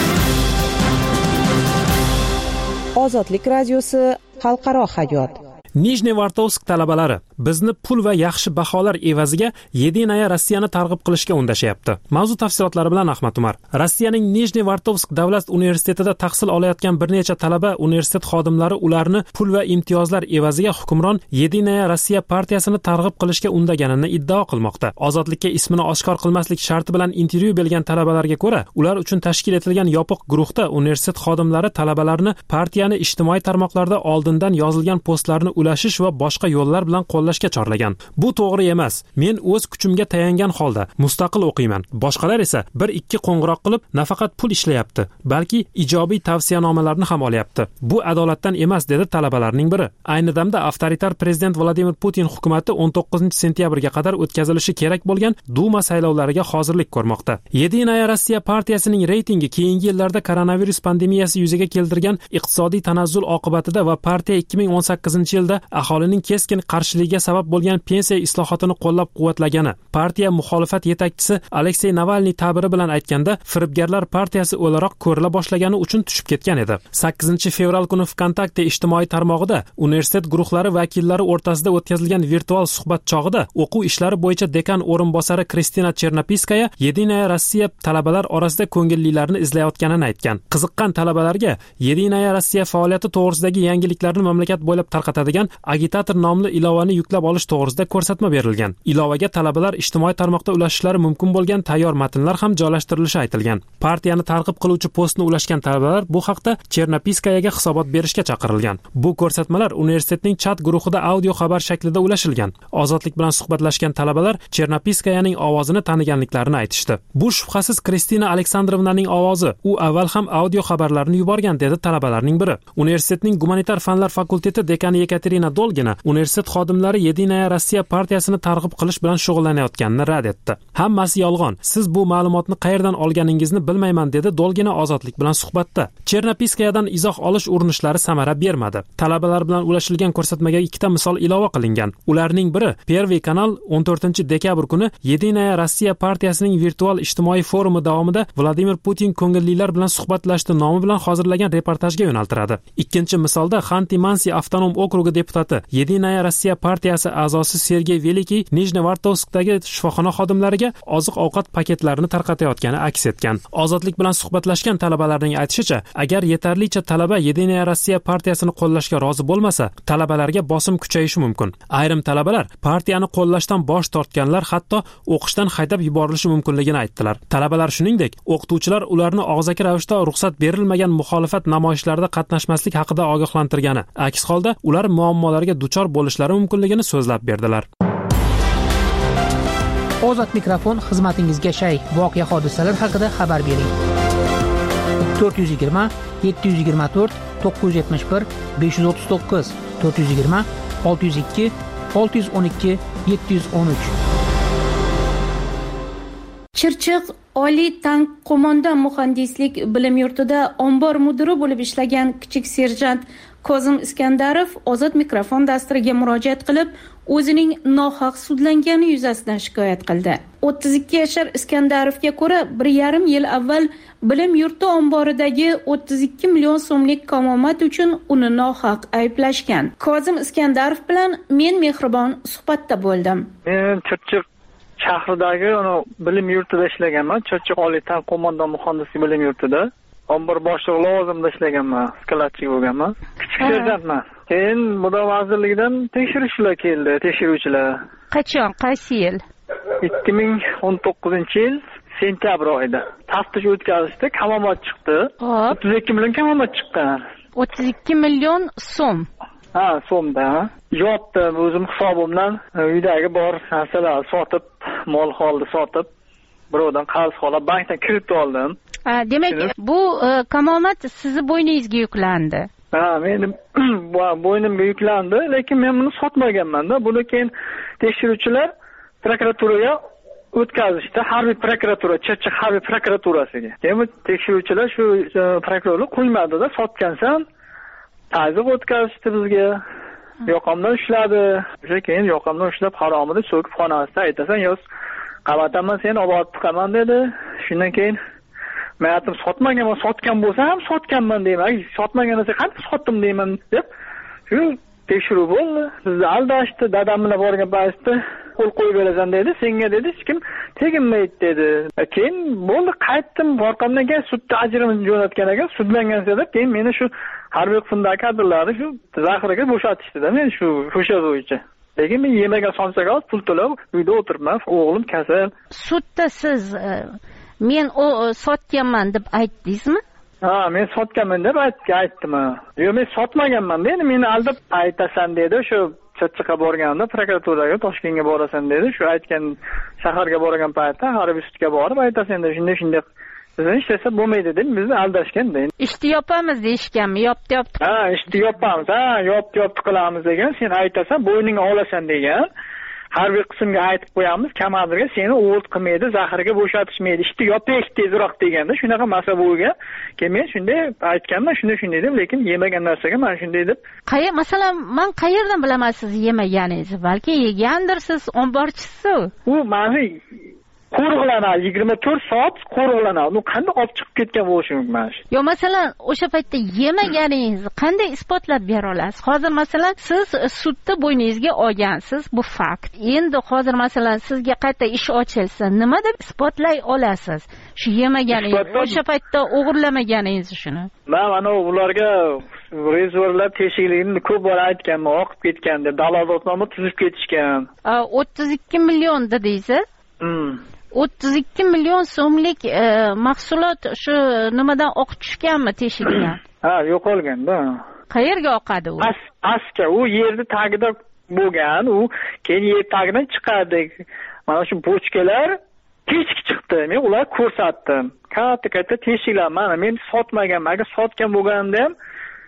B: Ozodlik radiosi xalqaro hayot.
I: Nijnevartovsk talabalari bizni pul va yaxshi baholar evaziga Yedinaya Rossiyani targ'ib qilishga undashyapti. Mavzu tafsilotlari bilan Ahmad Umar. Rossiyaning Nijnevartovsk davlat universitetida tahsil olayotgan bir necha talaba universitet xodimlari ularni pul va imtiyozlar evaziga hukmron Yedinaya Rossiya partiyasini targ'ib qilishga undaganini iddao qilmoqda. Ozodlikka ismini oshkor qilmaslik sharti bilan intervyu bergan talabalarga ko'ra, ular uchun tashkil etilgan yopiq guruhda universitet xodimlari talabalarni partiyani ijtimoiy tarmoqlarda oldindan yozilgan postlarni ulashish va boshqa yo'llar bilan qo'llashga chorlagan. Bu to'g'ri emas. Men o'z kuchimga tayangan holda mustaqil o'qiyman. Boshqalar esa bir ikki qo'ng'iroq qilib nafaqat pul ishlayapti, balki ijobiy tavsiyanomalarni ham olyapti. Bu adolatdan emas, dedi talabalarning biri. Ayni damda avtoritar prezident Vladimir Putin hukumatı o'n to'qqizinchi sentyabrga qadar o'tkazilishi kerak bo'lgan Duma saylovlariga hozirlik ko'rmoqda. Yedinaya Rossiya partiyasining reytingi keyingi yillarda koronavirus pandemiyasi yuzaga keltirgan iqtisodiy tanazzul oqibatida va partiya ikki ming o'n sakkizinchi yilda aholining keskin qarshiligiga sabab bo'lgan pensiya islohotini qo'llab-quvvatlagani, partiya muxolifat yetakchisi Aleksey Navalniy ta'biri bilan aytganda, firibgarlar partiyasi o'laroq ko'rila boshlagani uchun tushib ketgan edi. sakkizinchi fevral kuni Vkontakte ijtimoiy tarmog'ida universitet guruhlari vakillari o'rtasida o'tkazilgan virtual suhbat chog'ida o'quv ishlari bo'yicha dekan o'rinbosari Kristina Chernopiskaya Yedinaya Rossiya talabalar orasida ko'ngillilarni izlayotganini aytgan. Qiziqqan talabalarga Yedinaya Rossiya faoliyati to'g'risidagi yangiliklarni mamlakat bo'ylab tarqatadigan agitator nomli ilovani yuklab olish to'g'risida ko'rsatma berilgan. Ilovaga talabalar ijtimoiy tarmoqda ulashishlari mumkin bo'lgan tayyor matnlar ham joylashtirilishi aytilgan. Partiyani targ'ib qiluvchi postni ulashgan talabalar bu haqda Chernopiskayaga hisobot berishga chaqirilgan. Bu ko'rsatmalar universitetning chat guruhida audio xabar shaklida ulashilgan. Ozodlik bilan suhbatlashgan talabalar Chernopiskayaning ovozini taniganliklarini aytishdi. Bu shubhasiz Kristina Aleksandrovnaning ovozi. U avval ham audio xabarlarni yuborgan, dedi talabalarning biri. Universitetning gumanitar fanlar fakulteti dekani Yekaterina Dolgina universitet xodimlari Yedinaya Rossiya partiyasini targ'ib qilish bilan shug'ullanayotganini rad etdi. Hammasi yolg'on. Siz bu ma'lumotni qayerdan olganingizni bilmayman, dedi Dolgina Ozodlik bilan suhbatda. Chernopiskayadan izoh olish urinishlari samara bermadi. Talabalar bilan ulashilgan ko'rsatmaga ikkita misol ilova qilingan. Ularning biri Pervey kanal o'n to'rtinchi dekabr kuni Yedinaya Rossiya partiyasining virtual ijtimoiy forumi davomida Vladimir Putin ko'ngillilar bilan suhbatlashdi nomi bilan hozirlagan reportajga yo'naltiradi. Ikkinchi misolda Xanti-Mansi avtonom okrugi deputati Yedinaya Rossiya partiyasi a'zosi Sergey Velikiy Nijnevartovskdagi shifoxona xodimlariga oziq-ovqat paketlarini tarqatayotgani aks etgan. Ozodlik bilan suhbatlashgan talabalarning aytishicha, agar yetarlicha talaba Yedinaya Rossiya partiyasini qo'llashga rozi bo'lmasa, talabalarga bosim kuchayishi mumkin. Ayrim talabalar partiyani qo'llashdan bosh tortganlar hatto o'qishdan haydab yuborilishi mumkinligini aytdilar. Talabalar shuningdek, o'qituvchilar ularni og'zaki ravishda ruxsat berilmagan muxolifat namoyishlarida qatnashmaslik haqida ogohlantirgani, aks holda ular muammolarga duchor bo'lishlari mumkinligini so'zlab berdilar.
J: Ozod mikrofon xizmatingizga shay. Voqea hodisalar haqida xabar bering. to'rt yuz yigirma yetti yuz yigirma to'rt to'qqiz yuz yetmish bir besh yuz o'ttiz to'qqiz to'rt yuz yigirma olti yuz ikki olti yuz o'n ikki yetti yuz o'n uch.
F: Chirchiq Oliy tank qo'mondon muhandislik bilim yurtida ombor mudiri bo'lib ishlagan kichik serjant Kozim Iskandarov ozod mikrofon dasturiga murojaat qilib, o'zining nohaq sudlangani yuzasidan shikoyat qildi. o'ttiz ikki yashar Iskandarovga ko'ra, bir yarim yil avval bilim yurti omboridagi o'ttiz ikki million so'mlik kamomat uchun uni nohaq ayblashgan. Kozim Iskandarov bilan men Mehribon suhbatda bo'ldim.
K: Men Chirchiq shahridagi uni bilim yurtida ishlaganman. Chirchiq Oliy tank qo'mondon muhandislik bilim yurtida ombor boshlig'i lavozimida ishlaganman, skladchi bo'lganman. Kichik serjantman. Keyin Mudofaa vazirligidan tekshirishlar keldi, tekshiruvchilar.
L: Qachon, qaysi yil?
K: ikki ming o'n to'qqizinchi yil sentyabr oyida taftish o'tkazishdi, kamomat chiqdi. o'ttiz ikki million kamomat chiqqan.
L: o'ttiz ikki million so'm.
K: Ha, so'mda. Yopdim o'zim hisobimdan, uydagi bor narsalarni sotib, mol holda sotib, birovdan qarz olib, bankdan kiritib oldim.
L: Ha, demak, bu uh, kamomat sizni bo'yningizga yuklandi.
K: Ha, mening bo'ynimga yuklandi, lekin men buni sotmaganman-da. Buni keyin tekshiruvchilar prokuraturaga o'tkazishdi, harbiy prokuratura, Chirchiq harbiy prokuraturasiga. Keyin tekshiruvchilar shu prokurorlar qo'ymadi-da, sotgansan, ta'ziq o'tkazishdi bizga. Yoqamdan ushladi. O'sha keyin yoqamdan ushlab haromida so'kib xonasida aytasan, "Yo'q, qavataman seni olib chiqaman" dedi. Shundan keyin men aytdim, sotmaganman, sotgan bo'lsa ham sotganman deyman. Sotmagan bo'lsa qanday sotdim deyman deb. Shu tekshiruv bo'ldi. Bizni aldashdi, dadam bilan borgan paytda qo'l qo'yib berasan dedi. Senga dedi, hech kim teginmaydi dedi. Keyin bo'ldi, qaytdim, borqamdan keyin sudda ajrimni jo'natgan ekan, sudlangan deb, keyin meni shu harbiy qismdagi kadrlarni shu zaxiraga bo'shatishdi-da, men shu o'sha bo'yicha. Lekin men yemagan sonchaga pul to'lab uyda o'tiribman, o'g'lim kasal.
L: Sudda siz men o sotganman deb aytdingizmi?
K: Ha, men sotganman deb aytdim. Yo'q, men sotmaganman dedi. Meni aldab aytasan dedi. Shu Chirchiqqa borganda prokuraturaga, Toshkentga borasan dedi. Shu aytgan shaharga borgan paytda harbiy sudga borib aytasan dedi. Shunday shunday bizni ishlasa bo'lmaydi deb bizni aldashgan dedi.
L: Ishni yopamiz deyishganmi? Yopdi yopdi.
K: Ha, ishni yopamiz. Ha, yopdi yopdi qilamiz degan. Sen aytasan, bo'yningga olasan degan. Harbiy qismga aytib qo'yamiz, komandirga seni o'g'it qilmaydi, zaxiraga bo'shatishmaydi, ishni yopish tezroq deganda shunaqa masala bo'lgan. Keyin men shunday aytganman, shunday shunday deb, lekin yemagan narsaga men shunday deb.
L: Qayer, masalan, men qayerdan bilaman siz yemaganingizni? Balki yegandirsiz, omborchisiz.
K: U meni qo'riqlanadi, yigirma to'rt soat qo'riqlanadi. U qanday olib chiqib ketgan bo'lishi mumkin?
L: Yo, masalan, o'sha paytda yemaganingizni qanday isbotlab bera olasiz? Hozir masalan, siz sudda bo'yningizga olgansiz, bu fakt. Endi hozir masalan sizga qayta ish ochilsa, nima deb isbotlay olasiz? Shu yemaganingizni, o'sha paytda o'g'irlamaganingizni shuni.
K: Men mana ularga rezervlar teshikligini ko'p bor aytganman, oqib ketgan deb, dalolatnoma tuzib ketishgan.
L: o'ttiz ikki million dedingiz?
K: Hmm.
L: o'ttiz ikki million so'mlik e, mahsulot shu nimadan oqib tushganmi teshikdan?
K: Ha, yo'qolganda.
L: Qayerga oqadi u?
K: Pas, pastga, u yerni tagida bo'lgan, u keyin yer tagidan chiqadi. Mana shu bochkalar teshik chiqdi. Men ular ko'rsatdim. Katta-katta teshiklar. Mana men sotmaganman. Agar sotgan bo'lganimda ham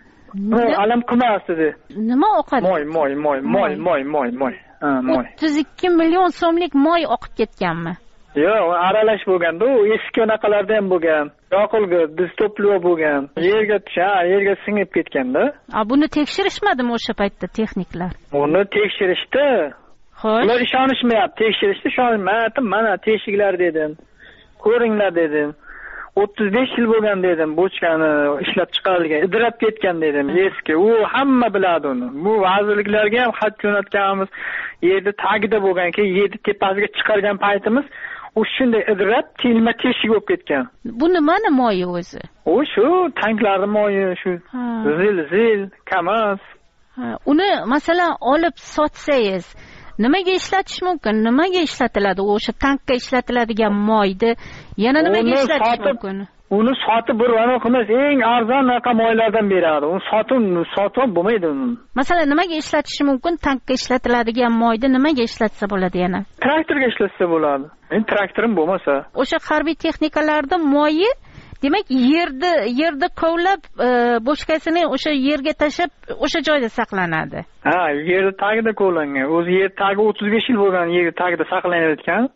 K: alam qilmasdi.
L: Nima oqadi?
K: Moy, moy, moy, moy, moy, moy, moy. Ha, moy.
L: o'ttiz ikki million so'mlik moy oqib ketganmi?
K: Yo'q, aralash bo'lganda, u eski anaqalarda ham bo'lgan. Yoqilg'i, distopliyo bo'lgan. Yerga tusha, yerga singib ketganda.
L: A buni tekshirishmadimi o'sha paytda texniklar?
K: Uni tekshirishdi.
L: Xo'sh.
K: Ular ishonishmayapti, tekshirishdi, ishonmayapti. Mana teshiklar dedim. Ko'ringlar dedim. o'ttiz besh yil bo'lgan dedim, bochkani ishlab chiqarilgan, idrab ketgan dedim, eski. U hamma biladi uni. Bu vazirliklarga ham xat jo'natganmiz. Yerda tagida bo'lgan, keyin yerni tepasiga chiqargan paytimiz u shunday idrab, tilma teshik bo'lib ketgan.
L: Bu nimani moyi o'zi?
K: U shu tanklarning moyi, shu zil, zil, kamaz.
L: Uni masalan olib sotsangiz, nimaga ishlatish mumkin? Nimaga ishlatiladi? O'sha tankka ishlatiladigan moyni yana nimaga ishlatish mumkin?
K: Uni sotib bir vano qilmas, eng arzon raqam moylardan beradi. Uni sotib, sotib bo'lmaydi uni.
L: Masalan, nimaga ishlatish mumkin? Tankka ishlatiladigan moyni nimaga ishlatsa bo'ladi yana?
K: Traktorga ishlatsa bo'ladi. Endi traktorim bo'lmasa.
L: O'sha harbiy texnikalarda moyi demak yerda yerda kovlab boshqasini o'sha yerga tashab o'sha joyda saqlanadi.
K: Ha, yer tagida kovlangan. O'zi yer tagi o'ttiz besh yil bo'lgan yer tagida saqlanayotgan.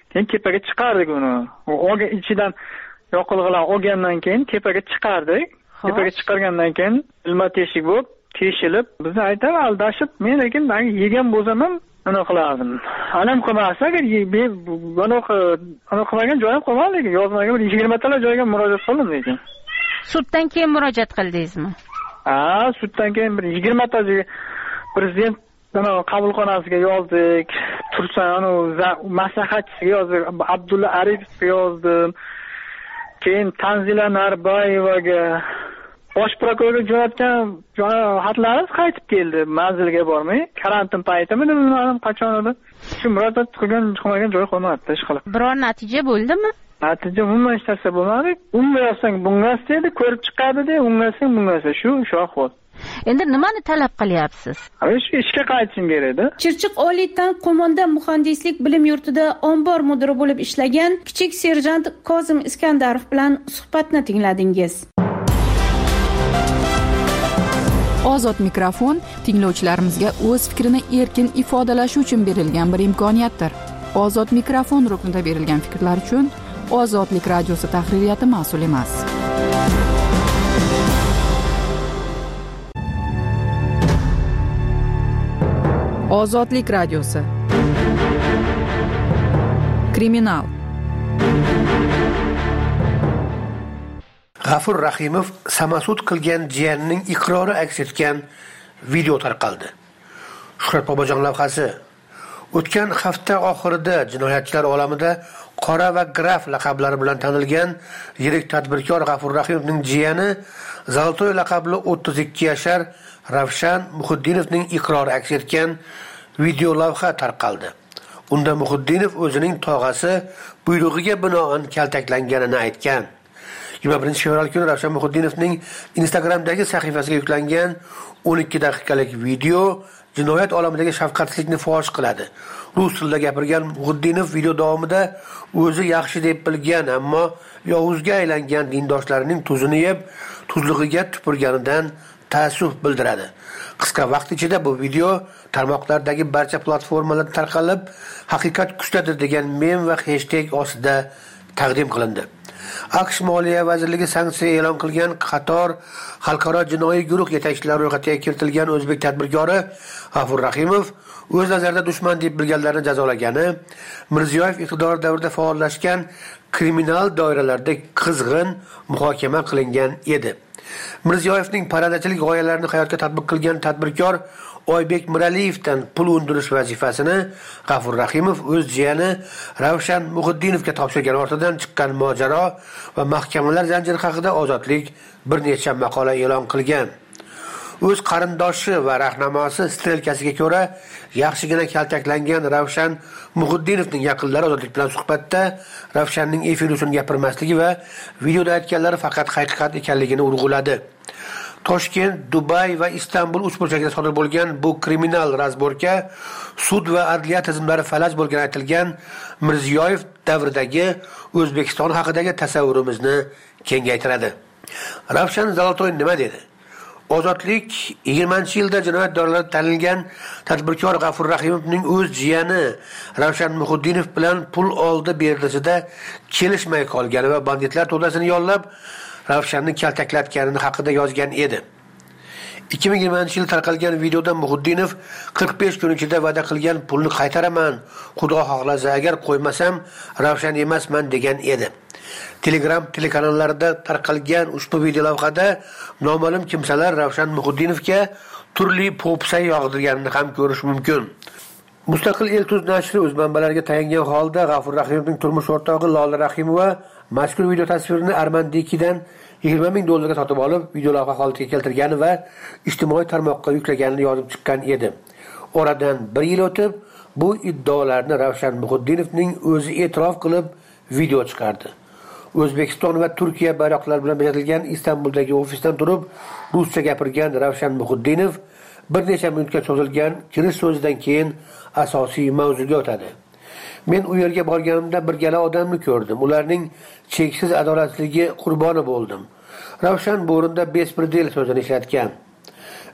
K: keyin tepaga chiqardik uni. U ichidan yoqilg'ilar olgandan keyin tepaga chiqardik. Tepaga chiqargandan keyin ilma teshik bo'lib, teshilib, bizni aytib aldashib, men lekin yegan bo'lsam ham uni qilardim. Alam qilmasa, agar buni uni qilmagan joyim qolmadi, lekin yozmagan bir yigirma talar joyga murojaat qildim lekin.
L: Suddan keyin murojaat qildingizmi?
K: Ha, suddan keyin bir yigirma ta prezident qabulxonasiga yozdik. Tursan maslahatchisiga yozdik, Abdulla Aripovga yozdim. Keyin Tanzila Narbayevaga, bosh prokurorga jo'natgan xatlarimiz qaytib keldi, manzilga bormay. Karantin paytimi, bilmadim qachon edi. Shu murojaat qilgan qilmagan joy qolmadi, ish qilib.
L: Biror natija bo'ldimi?
K: Natija umuman hech narsa bo'lmadi. Unga yozsang bunga istedi, ko'rib chiqadi-da, unga yozsang bunga esa shu shu ahvol.
L: Endi nimani talab qilyapsiz?
K: Shu ishga qaytishim kerak-da.
F: Chirchiq oliy tan qo'mondon muhandislik bilim yurtida ombor mudiri bo'lib ishlagan kichik serjant Kozim Iskandarov bilan suhbatni tingladingiz.
A: Ozod mikrofon tinglovchilarimizga o'z fikrini erkin ifodalashi uchun berilgan bir imkoniyatdir. Ozod mikrofon ruknida berilgan fikrlar uchun Ozodlik radiosi tahririyati mas'ul emas. Ozodlik radiosi. Kriminal.
M: G'afur Rahimov samasud qilgan jiyanining iqrori aks etgan video tarqaldi. Shuhrat Bobojon lavhasi. O'tgan hafta oxirida jinoyatchilar olamida qora va graf laqablari bilan tanilgan yirik tadbirkor G'afur Rahimovning jiyani Zoltoy laqabli o'ttiz ikki yashar Ravshan Muhiddinovning iqrori aks etgan video lavha tarqaldi. Unda Muhiddinov o'zining tog'asi buyrug'iga binoan kaltaklanganini aytgan. yigirma birinchi fevral kuni Ravshan Muhiddinovning Instagramdagi sahifasiga yuklangan o'n ikki daqiqalik video jinoyat olamidagi shafqatsizlikni fosh qiladi. Rus tilida gapirgan Muhiddinov video davomida o'zi yaxshi deb bilgan, ammo yovuzga aylangan dindoshlarining tuzini yeb, tuzlig'iga tupurganidan ta'assuf bildiradi. Qisqa vaqt ichida bu video tarmoqlardagi barcha platformalarda tarqalib, haqiqat kuchlidir degan mem va hashtag ostida taqdim qilindi. AQSh Moliya vazirligi sanksiya e'lon qilgan qator xalqaro jinoiy guruh yetakchilari ro'yxatiga kiritilgan o'zbek tadbirkori G'afur Rahimov o'z nazarida dushman deb bilganlarni jazolagani, Mirziyoyev iqtidor davrida faollashgan kriminal doiralarda qizg'in muhokama qilingan edi. Mirziyoyevning parrandachilik g'oyalarini hayotga tatbiq qilgan tadbirkor Oybek Miraliyevdan pul undirish vazifasini G'afur Rahimov o'z jiyani Ravshan Muhiddinovga topshirgan ortidan chiqqan mojaro va mahkamalar zanjiri haqida Ozodlik bir necha maqola e'lon qilgan. O'z qarindoshi va rahnamosi strelkasiga ko'ra yaxshigina kaltaklangan Ravshan Muhiddinovning yaqinlari Ozodlik bilan suhbatda Ravshanning efir uchun gapirmasligi va videoda aytganlari faqat haqiqat ekanligini urg'uladi. Toshkent, Dubay va Istanbul uch burchagida sodir bo'lgan bu kriminal razborka sud va adliya tizimlari falaj bo'lgani aytilgan Mirziyoyev davridagi O'zbekiston haqidagi tasavvurimizni kengaytiradi. Ravshan Zolotoy nima dedi? Ozodlik yigirmanchi yilda jinoyat doiralarida tanilgan tadbirkor G'afur Rahimovning o'z jiyani Ravshan Muhiddinov bilan pul oldi berdisida kelishmay qolgani va banditlar to'dasini yollab Ravshanni kaltaklatganini haqida yozgan edi. ikki ming yigirmanchi yil tarqalgan videoda Muhiddinov qirq besh kun ichida va'da qilgan pulni qaytaraman, Xudo xohlasa agar qo'ymasam Ravshan emasman degan edi. Telegram telekanallarida tarqalgan ushbu video lavhada noma'lum kimsalar Ravshan Muhiddinovga turli popsa yog'dirganini ham ko'rish mumkin. Mustaqil El-Tuz nashri o'z manbalariga tayangan holda G'afur Rahimovning turmush o'rtog'i Lola Rahimova mazkur video tasvirini Armandikidan yigirma ming dollarga sotib olib, video lavha holatiga keltirgani va ijtimoiy tarmoqqa yuklaganini yozib chiqqan edi. Oradan bir yil o'tib, bu iddaolarni Ravshan Muhiddinovning o'zi e'tirof qilib video chiqardi. O'zbekiston va Turkiya bayroqlari bilan bezatilgan Istanbuldagi ofisdan turib, ruscha gapirgan Ravshan Muhiddinov bir necha minutga cho'zilgan kirish so'zidan keyin asosiy mavzuga o'tadi. Men u yerga borganimda bir gala odamni ko'rdim. Ularning cheksiz adolatsizligi qurboni bo'ldim. Ravshan bu o'rinda bespredel so'zini ishlatgan.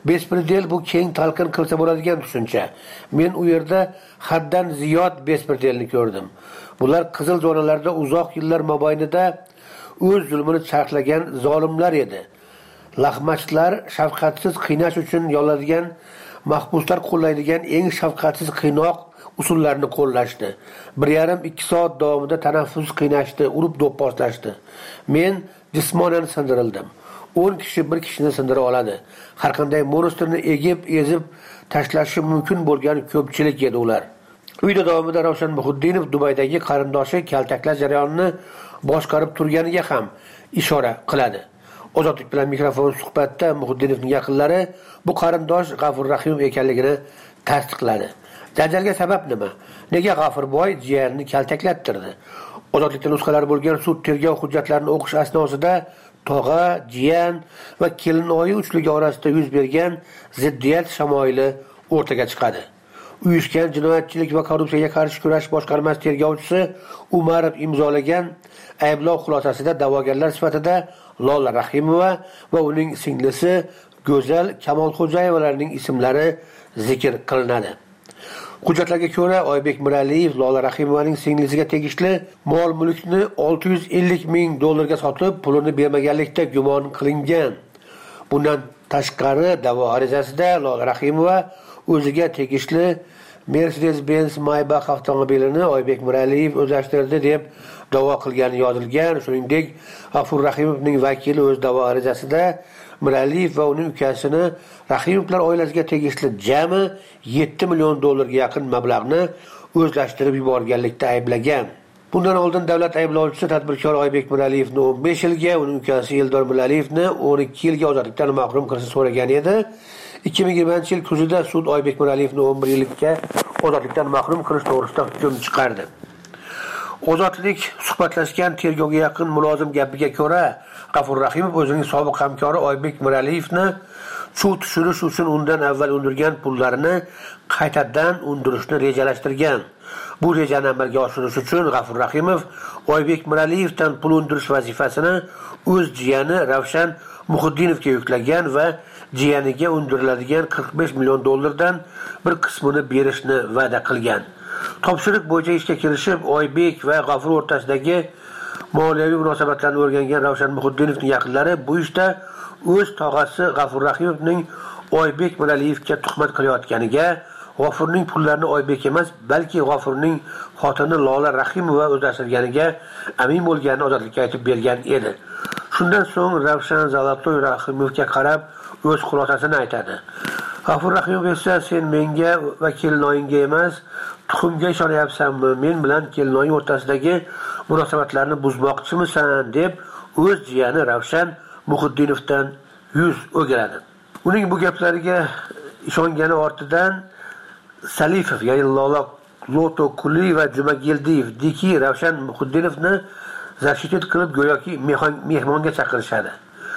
M: Bespredel bu keng talqin qilsa bo'ladigan tushuncha. Men u yerda haddan ziyod bespredelni ko'rdim. Bular qizil zonalarda uzoq yillar mobaynida o'z zulmini charxlagan zolimlar edi. Lahmachlar shafqatsiz qiynash uchun yolladigan, mahbuslar qo'llaydigan eng shafqatsiz qiynoq usullarni qo'llashdi. bir yarim ikki soat davomida tanaffus qiynashdi, urib do'pposlashdi. Men jismonan sindirildim. o'n kishi bir kishini sindira oladi. Har qanday monstrni egib, ezib tashlashi mumkin bo'lgan ko'pchilik edi ular. Uyda davomida Ravshan Muhiddinov Dubaydagi qarindoshi kaltaklash jarayonini boshqarib turganiga ham ishora qiladi. Ozodlik bilan mikrofon suhbatda Muhiddinovning yaqinlari bu qarindosh G'afur Rahimov ekanligini tasdiqladi. Janjalga sabab nima? Nega G'afurboy jiyanini kaltaklattirdi? Ozodlikda nusxalar bo'lgan sud tergov hujjatlarini o'qish asnosida tog'a, jiyan va kelinoyi uchligi orasida yuz bergan ziddiyat shamoyili o'rtaga chiqadi. Uyushgan jinoyatchilik va korrupsiyaga qarshi kurash boshqarmasi tergovchisi Umarov imzolagan ayblov xulosasida da'vogarlar sifatida Lola Rahimova va uning singlisi Go'zal Kamolxo'jayevalarning ismlari zikr qilinadi. Hujjatlarga ko'ra Oybek Miraliyev Lola Rahimovaning singlisiga tegishli mol-mulkni olti yuz ellik ming dollarga sotib, pulini bermaganlikda gumon qilingan. Bundan tashqari da'vo arizasida Lola Rahimova o'ziga tegishli Mercedes-Benz Maybach avtomobilini Oybek Miraliyev o'zlashtirdi deb da'vo qilgani yozilgan. Shuningdek, G'afur Rahimovning vakili o'z da'vo arizasida Miraliyev va uning ukasini Rahimovlar oilasiga tegishli jami yetti million dollarga yaqin mablag'ni o'zlashtirib yuborganlikda ayblagan. Bundan oldin davlat ayblovchisi tadbirkor Oybek Miraliyevni o'n besh yilga, uning ukasi Eldor Miraliyevni o'n ikki yilga ozodlikdan mahrum qilishni so'ragan edi. ikki ming yigirmanchi yil kuzida sud Oybek Miraliyevni o'n bir yilga ozodlikdan mahrum qilish to'g'risida hukm chiqardi. Ozodlik suhbatlashgan tergovga yaqin mulozim gapiga ko'ra, G'afur Rahimov o'zining sobiq hamkori Oybek Miraliyevni suv tushirish uchun undan avval undirgan pullarini qaytadan undirishni rejalashtirgan. Bu rejani amalga oshirish uchun G'afur Rahimov Oybek Miraliyevdan pul undirish vazifasini o'z jiyani Ravshan Muhiddinovga yuklagan va jiyaniga undiriladigan qirq besh million dollardan bir qismini berishni va'da qilgan. Topshiriq bo'yicha ishga kirishib, Oybek va G'afur o'rtasidagi moliyaviy munosabatlarni o'rgangan Ravshan Muhiddinovning yaqinlari bu ishda o'z tog'asi G'afur Rahimovning Oybek Miraliyevga tuhmat qilayotganiga, G'afurning pullarini Oybek emas, balki G'afurning xotini Lola Rahimova o'zlashtirganiga amin bo'lganini ozodlikka aytib bergan edi. Shundan so'ng Ravshan Zalatoy Rahimovga qarab o'z xulosasini aytadi. G'afur Rahimov esa sen menga va kelinoyingga emas, tuxumga ishonyapsanmi? Men bilan kelinoying o'rtasidagi munosabatlarni buzmoqchimisan deb o'z jiyani Ravshan Muhiddinovdan yuz o'giradi. Uning bu gaplariga ishongani ortidan Salifov, ya'ni Lola Loto Kuli va Jumagildiyev Diki Ravshan Muhiddinovni zarshitet qilib go'yoki mehmonga chaqirishadi.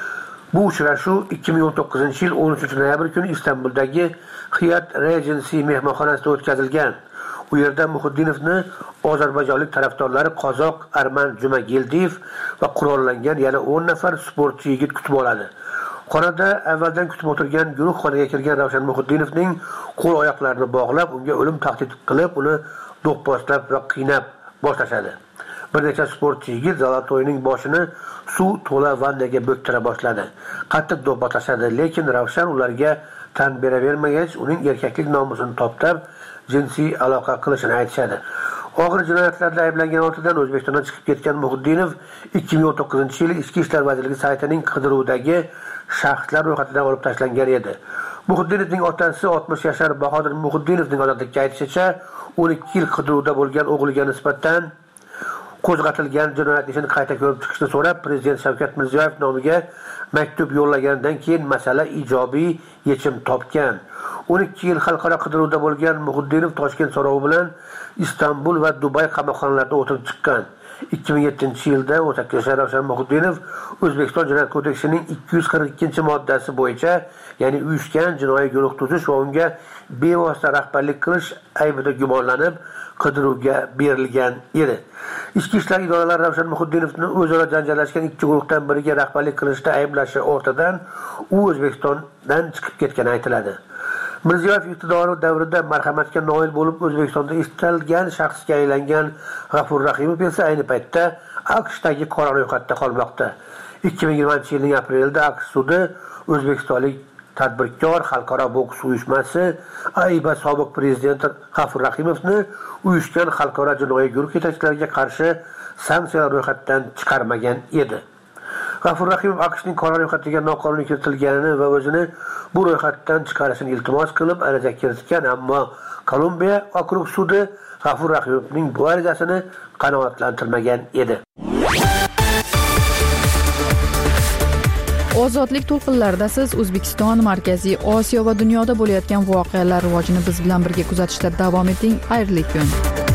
M: Bu uchrashuv ikki ming o'n to'qqizinchi yil o'n uchinchi noyabr kuni Istanbuldagi Hyatt Regency mehmonxonasida o'tkazilgan. U yerda Muhiddinovni ozarbayjonlik tarafdorlari Qozoq Arman Jumagildiyev va qurollangan yana o'n nafar sportchi yigit kutib oladi. Xonada avvaldan kutib o'tirgan guruh xonaga kirgan Ravshan Muhiddinovning qo'l oyoqlarini bog'lab, unga o'lim tahdid qilib, uni do'pposlab va qiynab boshlashadi. Bir necha sportchi yigit Zalatoyning boshini suv to'la vannaga bo'ktira boshladi. Qattiq do'pposlashadi, lekin Ravshan ularga tan beravermagach, uning erkaklik nomusini toptab, jinsiy aloqa qilishini aytishadi. Og'ir jinoyatlarda ayblangan ortidan O'zbekistondan chiqib ketgan Muhiddinov ikki ming o'n to'qqizinchi yil Ichki ishlar vazirligi saytining qidiruvdagi shaxslar ro'yxatidan olib tashlangan edi. Muhiddinovning otasi oltmish yashar Bahodir Muhiddinovning ozodlikka aytishicha, o'n ikki yil qidiruvda bo'lgan o'g'liga nisbatan qo'zg'atilgan jinoyat ishini qayta ko'rib chiqishni so'rab, Prezident Shavkat Mirziyoyev nomiga maktub yo'llaganidan keyin masala ijobiy yechim topgan. o'n ikki yil xalqaro qidiruvda bo'lgan Muhiddinov Toshkent so'rovi bilan Istanbul va Dubay qamoqxonalarida o'tirib chiqqan. ikki ming yettinchi yilda o'n sakkiz yoshli Ravshan Muhiddinov O'zbekiston Jinoyat kodeksining ikki yuz qirq ikkinchi moddasi bo'yicha, ya'ni uyushgan jinoiy guruh tuzish va unga bevosita rahbarlik qilish aybida gumonlanib qidiruvga berilgan edi. Ichki ishlar idoralari Ravshan Muhiddinovni o'zaro janjallashgan ikki guruhdan biriga rahbarlik qilishda ayblashi ortidan u O'zbekistondan chiqib ketgani aytiladi. Mirziyoyev iqtidori davrida marhamatga noil bo'lib O'zbekistonda istalgan shaxsga aylangan G'afur Rahimov esa ayni paytda AQShdagi qora ro'yxatda qolmoqda. ikki ming yigirmanchi yilning aprelida AQSh sudi O'zbekistonlik tadbirkor xalqaro boks uyushmasi AIBA sobiq prezidenti G'afur Rahimovni uyushgan xalqaro jinoiy guruh yetakchilariga qarshi sanksiyalar ro'yxatdan chiqarmagan edi. G'afur Rahimov AQShning qora ro'yxatiga noqonuniy kiritilganini va o'zini bu ro'yxatdan chiqarishini iltimos qilib ariza kiritgan, ammo Kolumbiya okrug sudi G'afur Rahimovning bu arizasini qanoatlantirmagan edi.
A: Ozodlik to'lqinlarida siz O'zbekiston, Markaziy Osiyo va dunyoda bo'layotgan voqealar rivojini biz bilan birga kuzatishda davom eting. Xayrli kun.